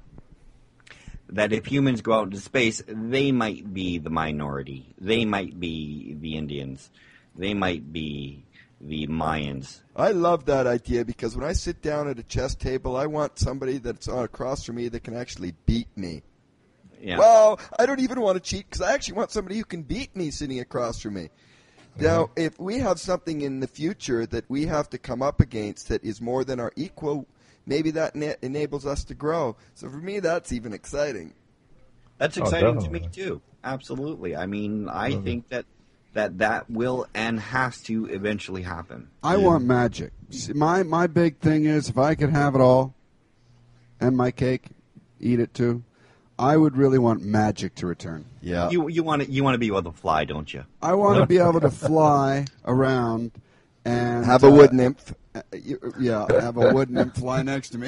that if humans go out into space, they might be the minority. They might be the Indians. They might be the Mayans. I love that idea because when I sit down at a chess table, I want somebody that's across from me that can actually beat me. Yeah. Well, I don't even want to cheat because I actually want somebody who can beat me sitting across from me. Mm-hmm. Now, if we have something in the future that we have to come up against that is more than our equal, maybe that na- enables us to grow. So for me, that's even exciting. That's exciting oh, to me, too. Absolutely. I mean, I mm-hmm. think that, that that will and has to eventually happen. I yeah. want magic. See, my, my big thing is if I could have it all and my cake, eat it too, I would really want magic to return. Yeah. You you want to you want to be able to fly, don't you? I want to be able to fly around and have a wood uh, nymph. Uh, yeah, have a wood nymph fly next to me.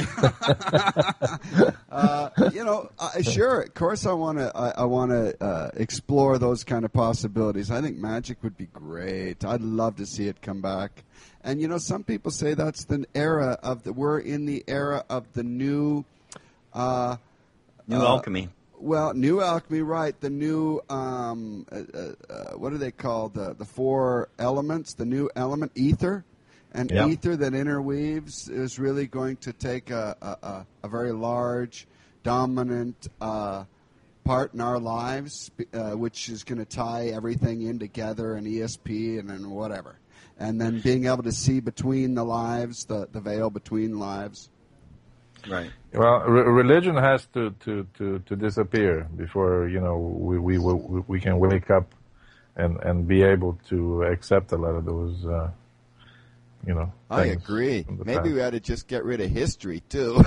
uh, you know, uh, sure. Of course, I want to. I, I want to uh, explore those kind of possibilities. I think magic would be great. I'd love to see it come back. And you know, some people say that's the era of the. We're in the era of the new. Uh, New uh, alchemy. Well, new alchemy, right. The new, um, uh, uh, what are they called? The, the four elements, the new element, ether. And yeah. ether that interweaves is really going to take a, a, a very large, dominant uh, part in our lives, uh, which is going to tie everything in together, and E S P and then whatever. And then being able to see between the lives, the, the veil between lives. Right. Well, re- religion has to, to, to, to disappear before you know we, we we we can wake up and, and be able to accept a lot of those uh, you know. I agree. Maybe past. We ought to just get rid of history too.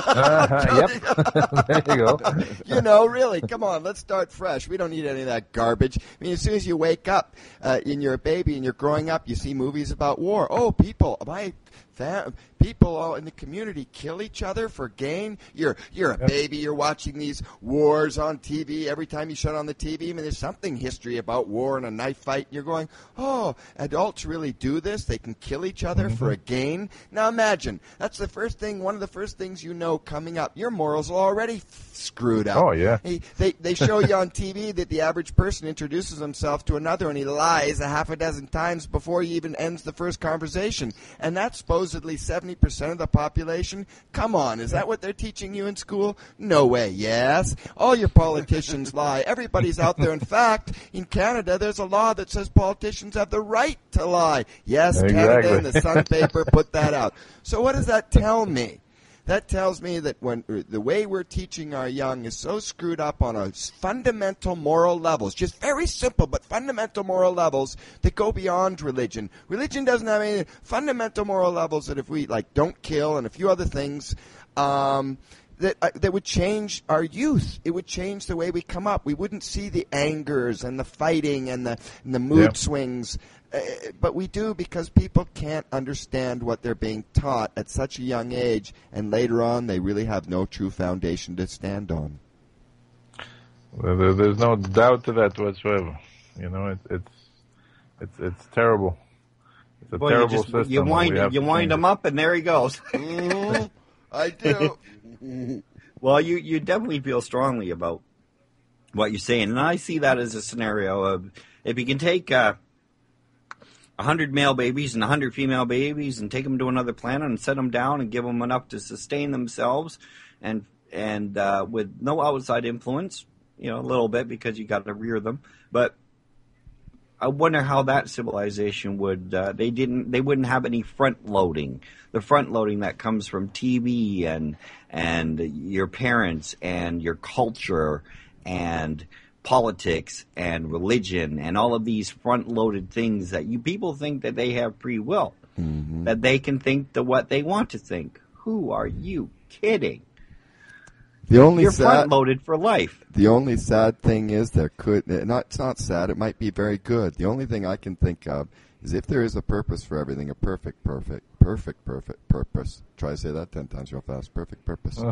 uh, yep. There you go. You know, really, come on, let's start fresh. We don't need any of that garbage. I mean, as soon as you wake up uh, and you're a baby and you're growing up, you see movies about war. Oh, people, my. Fam- people all in the community kill each other for gain. You're you're a yep. baby. You're watching these wars on T V. Every time you shut on the T V, I mean, there's something history about war and a knife fight. And you're going, oh, adults really do this? They can kill each other mm-hmm. for a gain? Now imagine, that's the first thing, one of the first things you know coming up. Your morals are already f- screwed up. Oh, yeah. He, they, they show you on T V that the average person introduces himself to another and he lies a half a dozen times before he even ends the first conversation. And that's supposedly seventy percent of the population? Come on, is that what they're teaching you in school? No way, yes. All your politicians lie. Everybody's out there. In fact, in Canada, there's a law that says politicians have the right to lie. Yes, exactly. Canada and the Sun paper put that out. So what does that tell me? That tells me that when the way we're teaching our young is so screwed up on a fundamental moral levels, just very simple but fundamental moral levels that go beyond religion. Religion doesn't have any fundamental moral levels that if we like don't kill and a few other things um, that uh, that would change our youth. It would change the way we come up. We wouldn't see the angers and the fighting and the and the mood yeah. swings. Uh, but we do because people can't understand what they're being taught at such a young age, and later on they really have no true foundation to stand on. Well, there's no doubt to that whatsoever. You know, it, it's it's it's terrible. It's a Boy, terrible you just, system. You wind, you wind him up, and there he goes. Mm-hmm. I do. Well, you, you definitely feel strongly about what you're saying. And I see that as a scenario of if you can take uh, one hundred male babies and one hundred female babies and take them to another planet and set them down and give them enough to sustain themselves and and uh, with no outside influence, you know, a little bit because you got to rear them. But I wonder how that civilization would, uh, they didn't, they wouldn't have any front loading. The front loading that comes from T V and, and your parents and your culture and politics and religion and all of these front loaded things that you people think that they have free will, mm-hmm. that they can think to what they want to think. Who are you kidding? The only You're sad, front loaded for life. The only sad thing is there could not. It's not sad. It might be very good. The only thing I can think of is if there is a purpose for everything, a perfect, perfect, perfect, perfect purpose. Try to say that ten times real fast. Perfect purpose.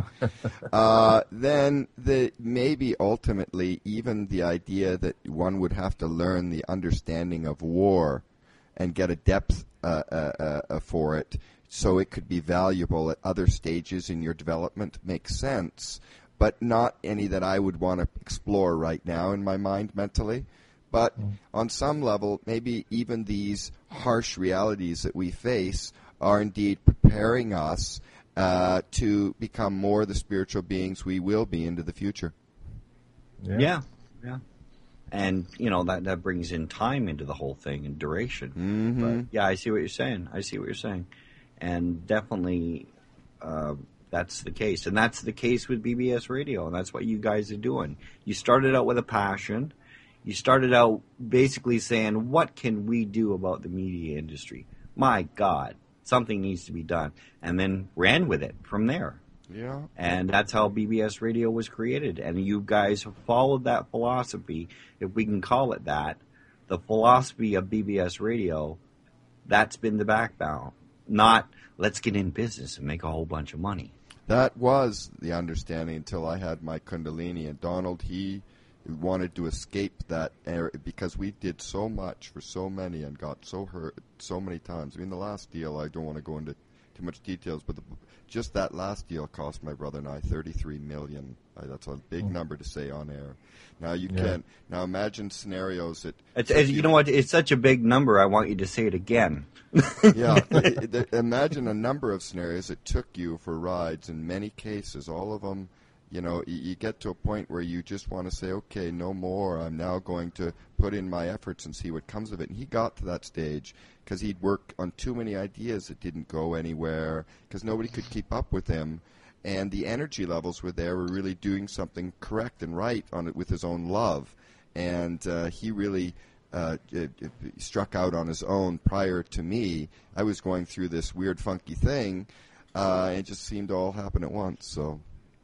uh, then the maybe ultimately even the idea that one would have to learn the understanding of war and get a depth uh, uh, uh, for it, so it could be valuable at other stages in your development makes sense, but not any that I would want to explore right now in my mind mentally. But mm. on some level, maybe even these harsh realities that we face are indeed preparing us uh, to become more the spiritual beings we will be into the future. Yeah, yeah. yeah. And, you know, that, that brings in time into the whole thing and duration. Mm-hmm. But, yeah, I see what you're saying. I see what you're saying. And definitely uh, that's the case. And that's the case with B B S Radio, and that's what you guys are doing. You started out with a passion. You started out basically saying, what can we do about the media industry? My God, something needs to be done. And then ran with it from there. Yeah. And that's how B B S Radio was created. And you guys have followed that philosophy, if we can call it that. The philosophy of B B S Radio, that's been the backbone. Not, let's get in business and make a whole bunch of money. That was the understanding until I had my Kundalini. And Donald, he wanted to escape that area because we did so much for so many and got so hurt so many times. I mean, the last deal, I don't want to go into too much details, but the, just that last deal cost my brother and I thirty-three million dollars. Uh, that's a big mm. number to say on air. Now you yeah. can now imagine scenarios that it's, it's, you, you know what? It's such a big number. I want you to say it again. yeah, it, it, imagine a number of scenarios that took you for rides. In many cases, all of them, you know, you, you get to a point where you just want to say, okay, no more. I'm now going to put in my efforts and see what comes of it. And he got to that stage because he'd worked on too many ideas that didn't go anywhere because nobody could keep up with him. And the energy levels were there, were really doing something correct and right on it with his own love. And uh, he really uh, it, it struck out on his own prior to me. I was going through this weird, funky thing. Uh, it just seemed to all happen at once. So,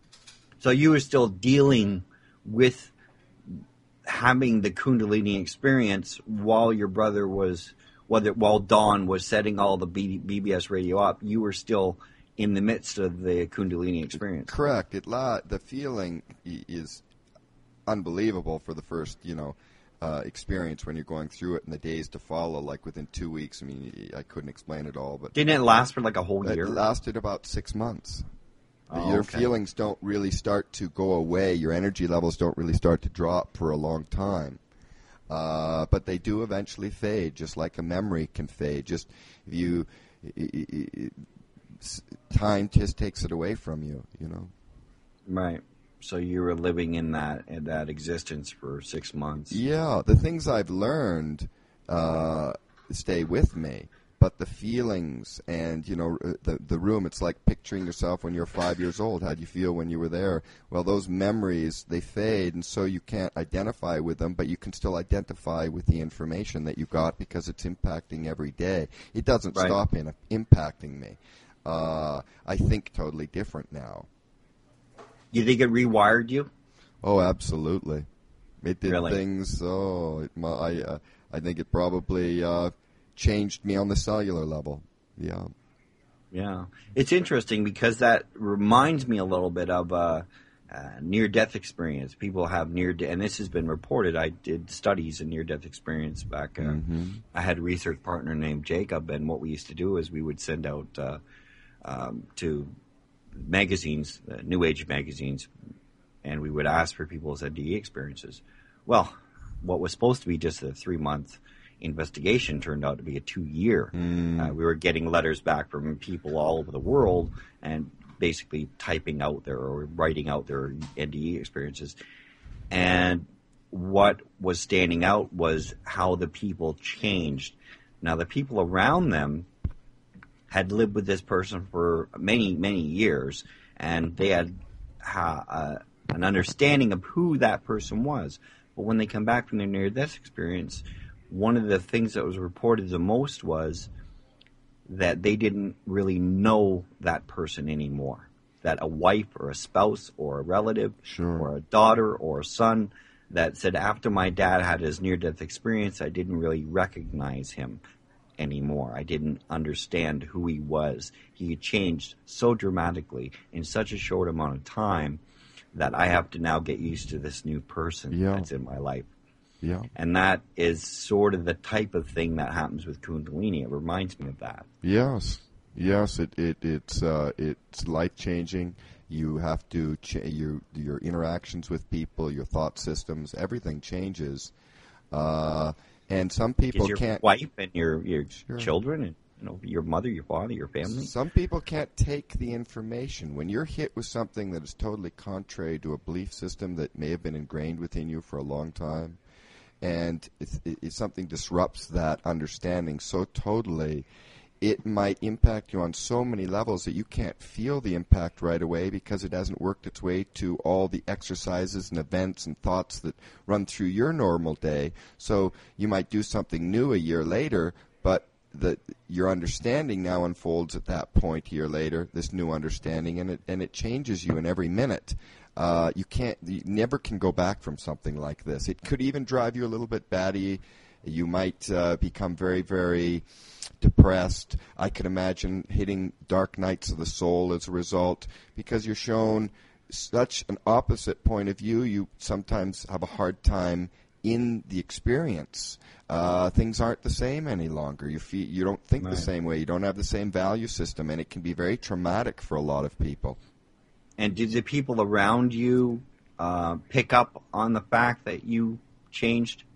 so you were still dealing with having the Kundalini experience while your brother was, whether while Don was setting all the B B S Radio up. You were still in the midst of the Kundalini experience. Correct. It la- the feeling is unbelievable for the first, you know, uh, experience when you're going through it in the days to follow, like within two weeks. I mean, I couldn't explain it all. But didn't it last for like a whole year? It lasted about six months. Oh, your okay. feelings don't really start to go away. Your energy levels don't really start to drop for a long time. Uh, but they do eventually fade, just like a memory can fade. Just if you... It, it, it, time just takes it away from you, you know. Right. So you were living in that in that existence for six months. Yeah, the things I've learned uh, stay with me, but the feelings and, you know, the the room, it's like picturing yourself when you're five years old. How do you feel when you were there? Well, those memories, they fade, and so you can't identify with them, but you can still identify with the information that you got because it's impacting every day. It doesn't right. stop in impacting me. Uh, I think totally different now. You think it rewired you? Oh, absolutely. It did really? things. Oh, it, I uh, I think it probably uh, changed me on the cellular level. Yeah. Yeah, it's interesting because that reminds me a little bit of a, a near-death experience. People have near, de- and this has been reported. I did studies in near-death experience back. Uh, mm-hmm. I had a research partner named Jacob, and what we used to do is we would send out. Uh, Um, to magazines, uh, New Age magazines, and we would ask for people's N D E experiences. Well, what was supposed to be just a three-month investigation turned out to be a two-year. Mm. Uh, we were getting letters back from people all over the world and basically typing out their or writing out their N D E experiences. And what was standing out was how the people changed. Now, the people around them had lived with this person for many, many years, and they had uh, uh, an understanding of who that person was. But when they come back from their near-death experience, one of the things that was reported the most was that they didn't really know that person anymore. That a wife or a spouse or a relative sure. or a daughter or a son that said, after my dad had his near-death experience, I didn't really recognize him anymore. I didn't understand who he was. He had changed so dramatically in such a short amount of time that I have to now get used to this new person yeah. that's in my life. Yeah. And that is sort of the type of thing that happens with Kundalini. It reminds me of that. Yes. Yes, it, it it's uh, it's life changing. You have to ch- your your interactions with people, your thought systems, everything changes. Uh, and some people your can't. Wife and your your sure. children, and you know your mother, your father, your family. Some people can't take the information when you're hit with something that is totally contrary to a belief system that may have been ingrained within you for a long time, and if, if something disrupts that understanding so totally, it might impact you on so many levels that you can't feel the impact right away because it hasn't worked its way to all the exercises and events and thoughts that run through your normal day. So you might do something new a year later, but the, your understanding now unfolds at that point a year later, this new understanding, and it, and it changes you in every minute. Uh, you can't, you never can go back from something like this. It could even drive you a little bit batty. You might uh, become very, very depressed. I can imagine hitting dark nights of the soul as a result because you're shown such an opposite point of view. You sometimes have a hard time in the experience. Uh, things aren't the same any longer. You feel, you don't think right. the same way. You don't have the same value system, and it can be very traumatic for a lot of people. And did the people around you uh, pick up on the fact that you changed?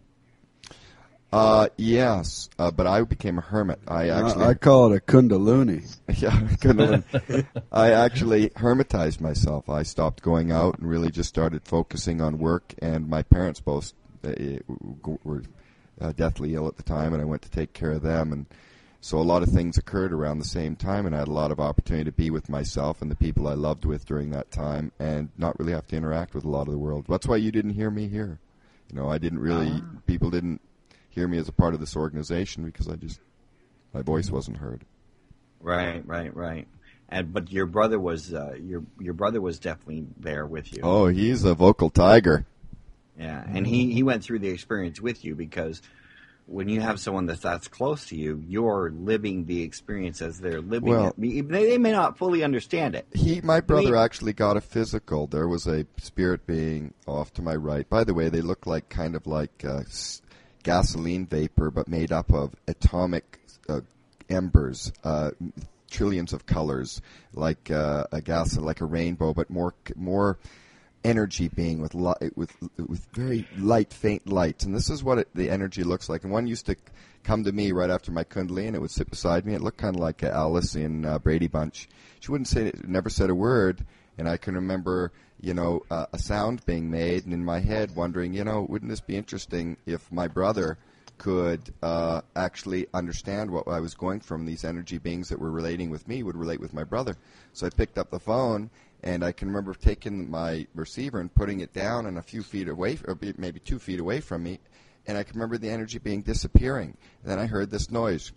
Uh, yes, uh, but I became a hermit. I actually, I call it a kundalini. yeah, kundalini. I actually hermitized myself. I stopped going out and really just started focusing on work. And my parents both uh, were uh, deathly ill at the time, and I went to take care of them. And so a lot of things occurred around the same time, and I had a lot of opportunity to be with myself and the people I loved with during that time, and not really have to interact with a lot of the world. That's why you didn't hear me here. You know, I didn't really. Ah. People didn't hear me as a part of this organization because I just, my voice wasn't heard. Right, right, right. And but your brother was uh, your your brother was definitely there with you. Oh, he's a vocal tiger. Yeah, and he, he went through the experience with you because when you have someone that's that's close to you, you're living the experience as they're living well, it. They, they may not fully understand it. He, my brother, I mean, actually got a physical. There was a spirit being off to my right. By the way, they look like kind of like Uh, gasoline vapor, but made up of atomic uh, embers, uh, trillions of colors, like uh, a gas, like a rainbow, but more more energy being with li- with with very light, faint lights. And this is what it, the energy looks like. And one used to come to me right after my Kundalini, and it would sit beside me. It looked kind of like Alice in uh, Brady Bunch. She wouldn't say, never said a word. And I can remember, you know, uh, a sound being made, and in my head wondering, you know, wouldn't this be interesting if my brother could uh, actually understand what I was going from? These energy beings that were relating with me would relate with my brother. So I picked up the phone, and I can remember taking my receiver and putting it down and a few feet away, or maybe two feet away from me, and I can remember the energy being disappearing. And then I heard this noise.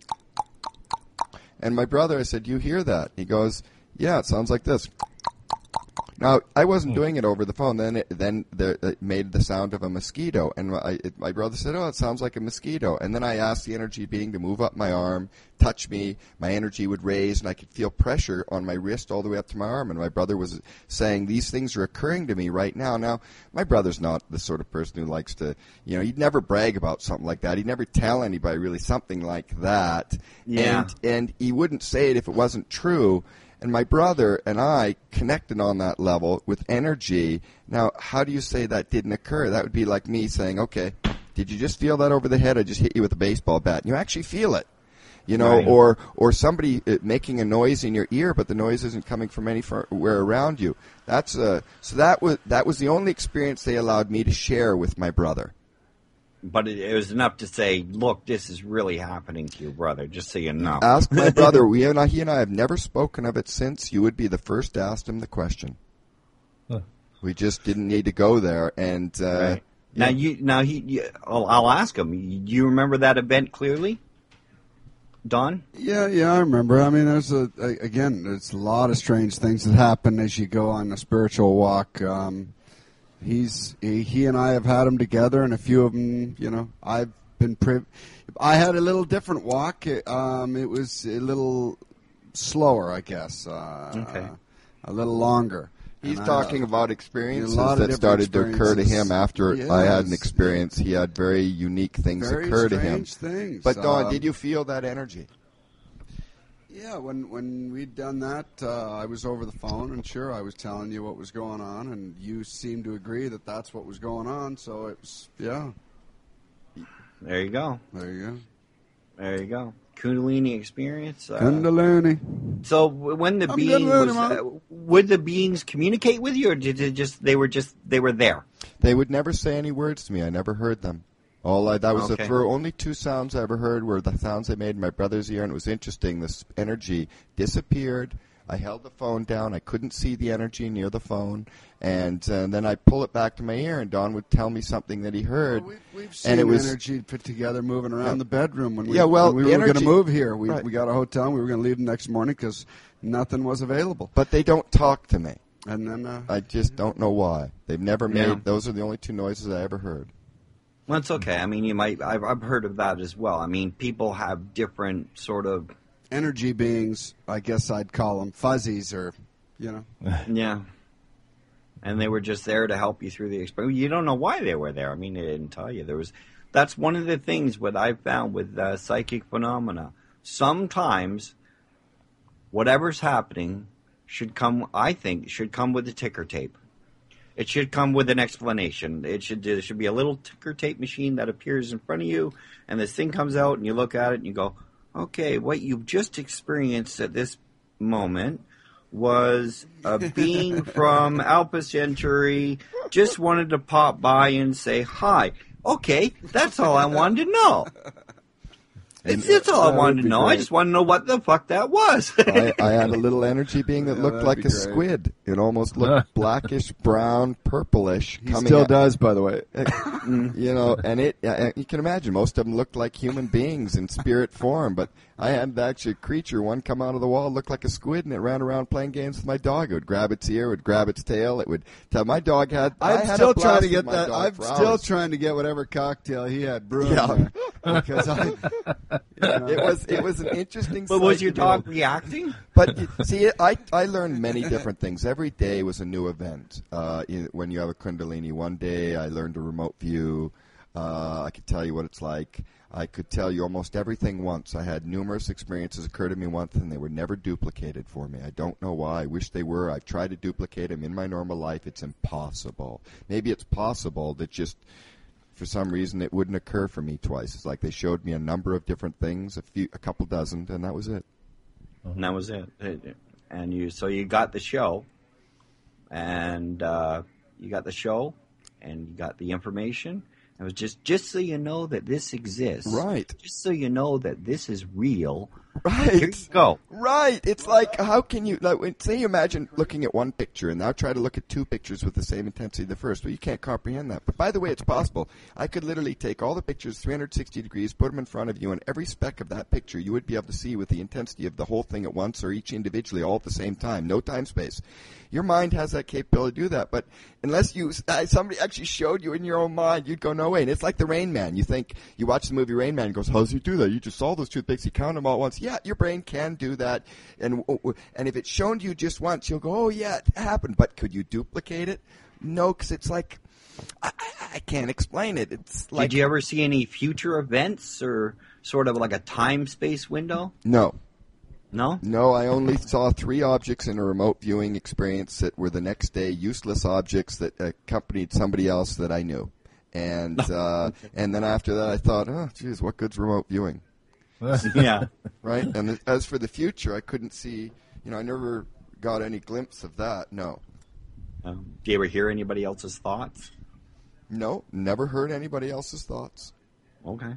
And my brother, I said, "You hear that?" He goes, "Yeah, it sounds like this." Now, I wasn't doing it over the phone. Then it, then there, it made the sound of a mosquito. And my, it, my brother said, "Oh, it sounds like a mosquito." And then I asked the energy being to move up my arm, touch me. My energy would raise, and I could feel pressure on my wrist all the way up to my arm. And my brother was saying, "These things are occurring to me right now." Now, my brother's not the sort of person who likes to, you know, he'd never brag about something like that. He'd never tell anybody really something like that. Yeah. And, and he wouldn't say it if it wasn't true. And my brother and I connected on that level with energy. Now, how do you say that didn't occur? That would be like me saying, okay, did you just feel that over the head? I just hit you with a baseball bat. And you actually feel it. You know, Right. or or somebody uh, making a noise in your ear, but the noise isn't coming from anywhere around you. That's uh, so that was that was the only experience they allowed me to share with my brother. But it, it was enough to say, look, this is really happening to your brother, just so you know. Ask my brother. We and I, he and I have never spoken of it since. You would be the first to ask him the question. Huh. We just didn't need to go there. And uh, Right. Now, you, now he, you, I'll, I'll ask him. Do you remember that event clearly, Don? Yeah, yeah, I remember. I mean, there's a, a again, there's a lot of strange things that happen as you go on a spiritual walk. Um, he's he, he and I have had them together, and a few of them, you know, I've been. Priv- I had a little different walk. It, um, it was a little slower, I guess. Uh, Okay. A little longer. he's And I- talking about experiences a lot of that different started to occur to experiences. him after I had an Yes. experience. He had very unique things Very occur to him. strange things. But Don, Um, did you feel that energy? Yeah, when when we'd done that, uh, I was over the phone, and sure, I was telling you what was going on, and you seemed to agree that that's what was going on. So it was, yeah, There you go. there you go. There you go. Kundalini experience. Uh, Kundalini. so w- when the I'm being Kundalini, was, man. uh, would the beings communicate with you, or did it just they were just they were there? They would never say any words to me. I never heard them. All I, that was Okay. the for only two sounds I ever heard were the sounds they made in my brother's ear, and it was interesting. This energy disappeared. I held the phone down. I couldn't see the energy near the phone, and, uh, then I pull it back to my ear, and Don would tell me something that he heard. Well, we, we've seen and it was energy put together moving around Yeah. the bedroom when we, Yeah, well, when we were going to energy- move here. We Right. we got a hotel. and We were going to leave the next morning because nothing was available. but they don't talk to me. And then uh, I just don't know why. They've never made. Yeah. Those are the only two noises I ever heard. Well, it's okay. I mean, you might. I've, I've heard of that as well. I mean, people have different sort of. energy beings, I guess I'd call them fuzzies, or you know. Yeah. And they were just there to help you through the experience. You don't know why they were there. I mean, they didn't tell you. There was. That's one of the things what I've found with uh, psychic phenomena. Sometimes, whatever's happening should come. I think should come with a ticker tape. It should come with an explanation. It should there should be a little ticker tape machine that appears in front of you, and this thing comes out, and you look at it, and you go, "Okay, what you've just experienced at this moment was a being from Alpha Centauri just wanted to pop by and say hi." Okay, that's all I wanted to know. It's, that's all I That wanted would to be know. I great. just want to know what the fuck that was. I, I had a little energy being that Yeah, looked that'd like be a great. squid. It almost looked blackish, brown, purplish. He coming still at- does, by the way. You know, and it, uh, you can imagine most of them looked like human beings in spirit form, but I had actually a creature, one come out of the wall, looked like a squid, and it ran around playing games with my dog. It would grab its ear, it would grab its tail, it would tell my dog had. I I'm had still a blast trying to with get my that. dog I'm for still hours. trying to get whatever cocktail he had brewing Yeah. there. Because I, you know. It was it was an interesting. But was sight your to behold. dog reacting? But you- see, I I learned many different things. Every day was a new event. Uh, in, when you have a Kundalini, one day I learned a remote view. Uh, I could tell you what it's like. I could tell you almost everything once. I had numerous experiences occur to me once, and they were never duplicated for me. I don't know why. I wish they were. I've tried to duplicate them in my normal life. It's impossible. Maybe it's possible that just for some reason it wouldn't occur for me twice. It's like they showed me a number of different things, a few, a couple dozen, and that was it. And that was it. And you, so you got the show, and uh, you got the show, and you got the information. It was just, just so you know that this exists. Right. Just so you know that this is real. Right. Here you go. Right. It's like, how can you, like, when- say you imagine looking at one picture and now try to look at two pictures with the same intensity as the first. Well, you can't comprehend that. But by the way, it's possible. I could literally take all the pictures three hundred sixty degrees, put them in front of you, and every speck of that picture you would be able to see with the intensity of the whole thing at once or each individually all at the same time. No time space. Your mind has that capability to do that. But unless you, uh, somebody actually showed you in your own mind, you'd go, no way. And it's like the Rain Man. You think, you watch the movie Rain Man and goes, how does he do that? You just saw those toothpicks. You count them all at once. Yeah, your brain can do that. And and if it's shown to you just once, you'll go, oh, yeah, it happened. But could you duplicate it? No, because it's like, I, I, I can't explain it. It's like. Did you ever see any future events or sort of like a time-space window? No. No? No, I only saw three objects in a remote viewing experience that were the next day useless objects that accompanied somebody else that I knew. And uh, and then after that, I thought, oh, geez, what good's remote viewing? Yeah. Right? And as for the future, I couldn't see, you know, I never got any glimpse of that, no. Um, do you ever hear anybody else's thoughts? No, never heard anybody else's thoughts. Okay.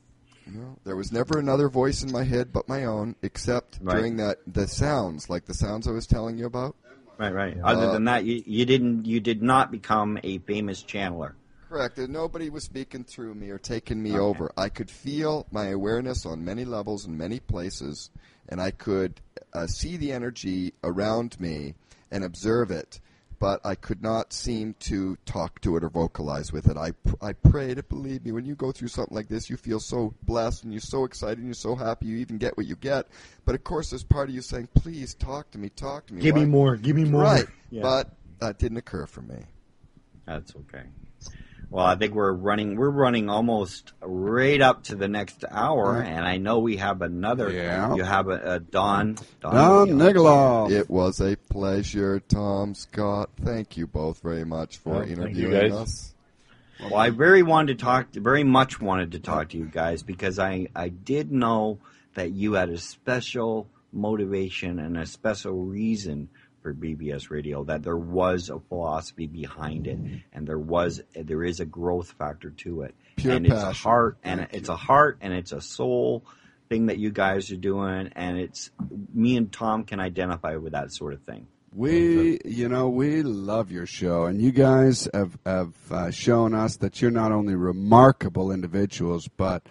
No, there was never another voice in my head but my own, except Right. during that the sounds, like the sounds I was telling you about. Right, right. Uh, Other than that, you, you didn't, you did not become a famous channeler. Correct. And nobody was speaking through me or taking me Okay. over. I could feel my awareness on many levels in many places, and I could uh, see the energy around me and observe it. But I could not seem to talk to it or vocalize with it. I, I pray to believe me, when you go through something like this, you feel so blessed and you're so excited and you're so happy you even get what you get. But of course, there's part of you saying, please talk to me, talk to me. Give me Why- more, give me more. Right. Yeah. But that didn't occur for me. That's okay. Well, I think we're running, we're running almost right up to the next hour, Right. and I know we have another, Yeah. you have a, a Don. Don Nikolov. It was a pleasure, Tom, Scott. Thank you both very much for Well, thank you, interviewing guys. us. Well, I very wanted to talk, very much wanted to talk to you guys because I, I did know that you had a special motivation and a special reason for B B S Radio, that there was a philosophy behind it, and there was, there is a growth factor to it. Pure and it's a passion. heart, and Thank it's you. a heart, and it's a soul thing that you guys are doing, and it's, me and Tom can identify with that sort of thing. We, you know, we love your show, and you guys have have uh, shown us that you're not only remarkable individuals, but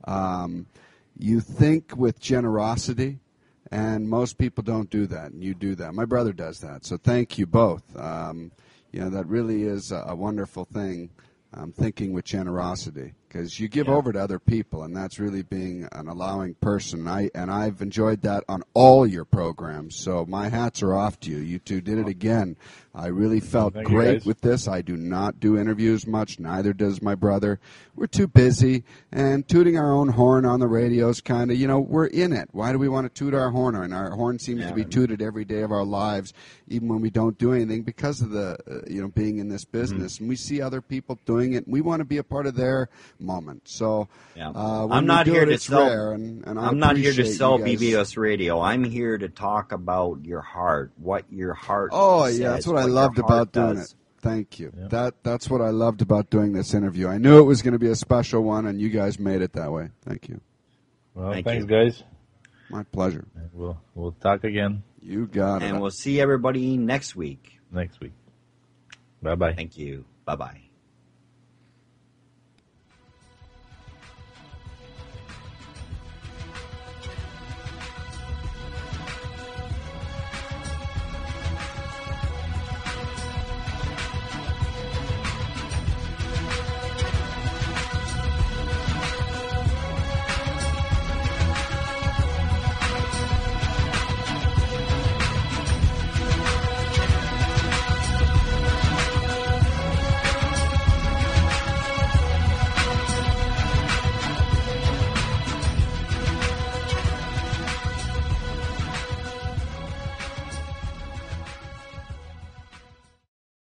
um, you think with generosity, and most people don't do that, and you do that. My brother does that, so thank you both. Um, you know, that really is a, a wonderful thing, um, thinking with generosity, because you give Yeah. over to other people, and that's really being an allowing person. I and I've enjoyed that on all your programs. So my hats are off to you. You two did it again. I really felt Thank you, great guys. with this. I do not do interviews much. Neither does my brother. We're too busy, and tooting our own horn on the radio is kind of, you know, we're in it. Why do we want to toot our horn? And our horn seems Yeah. to be tooted every day of our lives, even when we don't do anything, because of the, uh, you know, being in this business. Mm-hmm. And we see other people doing it, and we want to be a part of their moment. So Yeah. uh, when I'm we not do here it, to it's sell. rare, and, and I I'm not here to appreciate sell you B guys. B S Radio. I'm here to talk about your heart, what your heart. Oh says, yeah, that's what I your loved heart about doing does. it. Thank you. Yeah. That that's what I loved about doing this interview. I knew it was going to be a special one, and you guys made it that way. Thank you. Well, Thank thanks, you. guys. My pleasure. And We'll we'll talk again You got it. And we'll see everybody next week. next week. Bye bye. Thank you. Bye bye.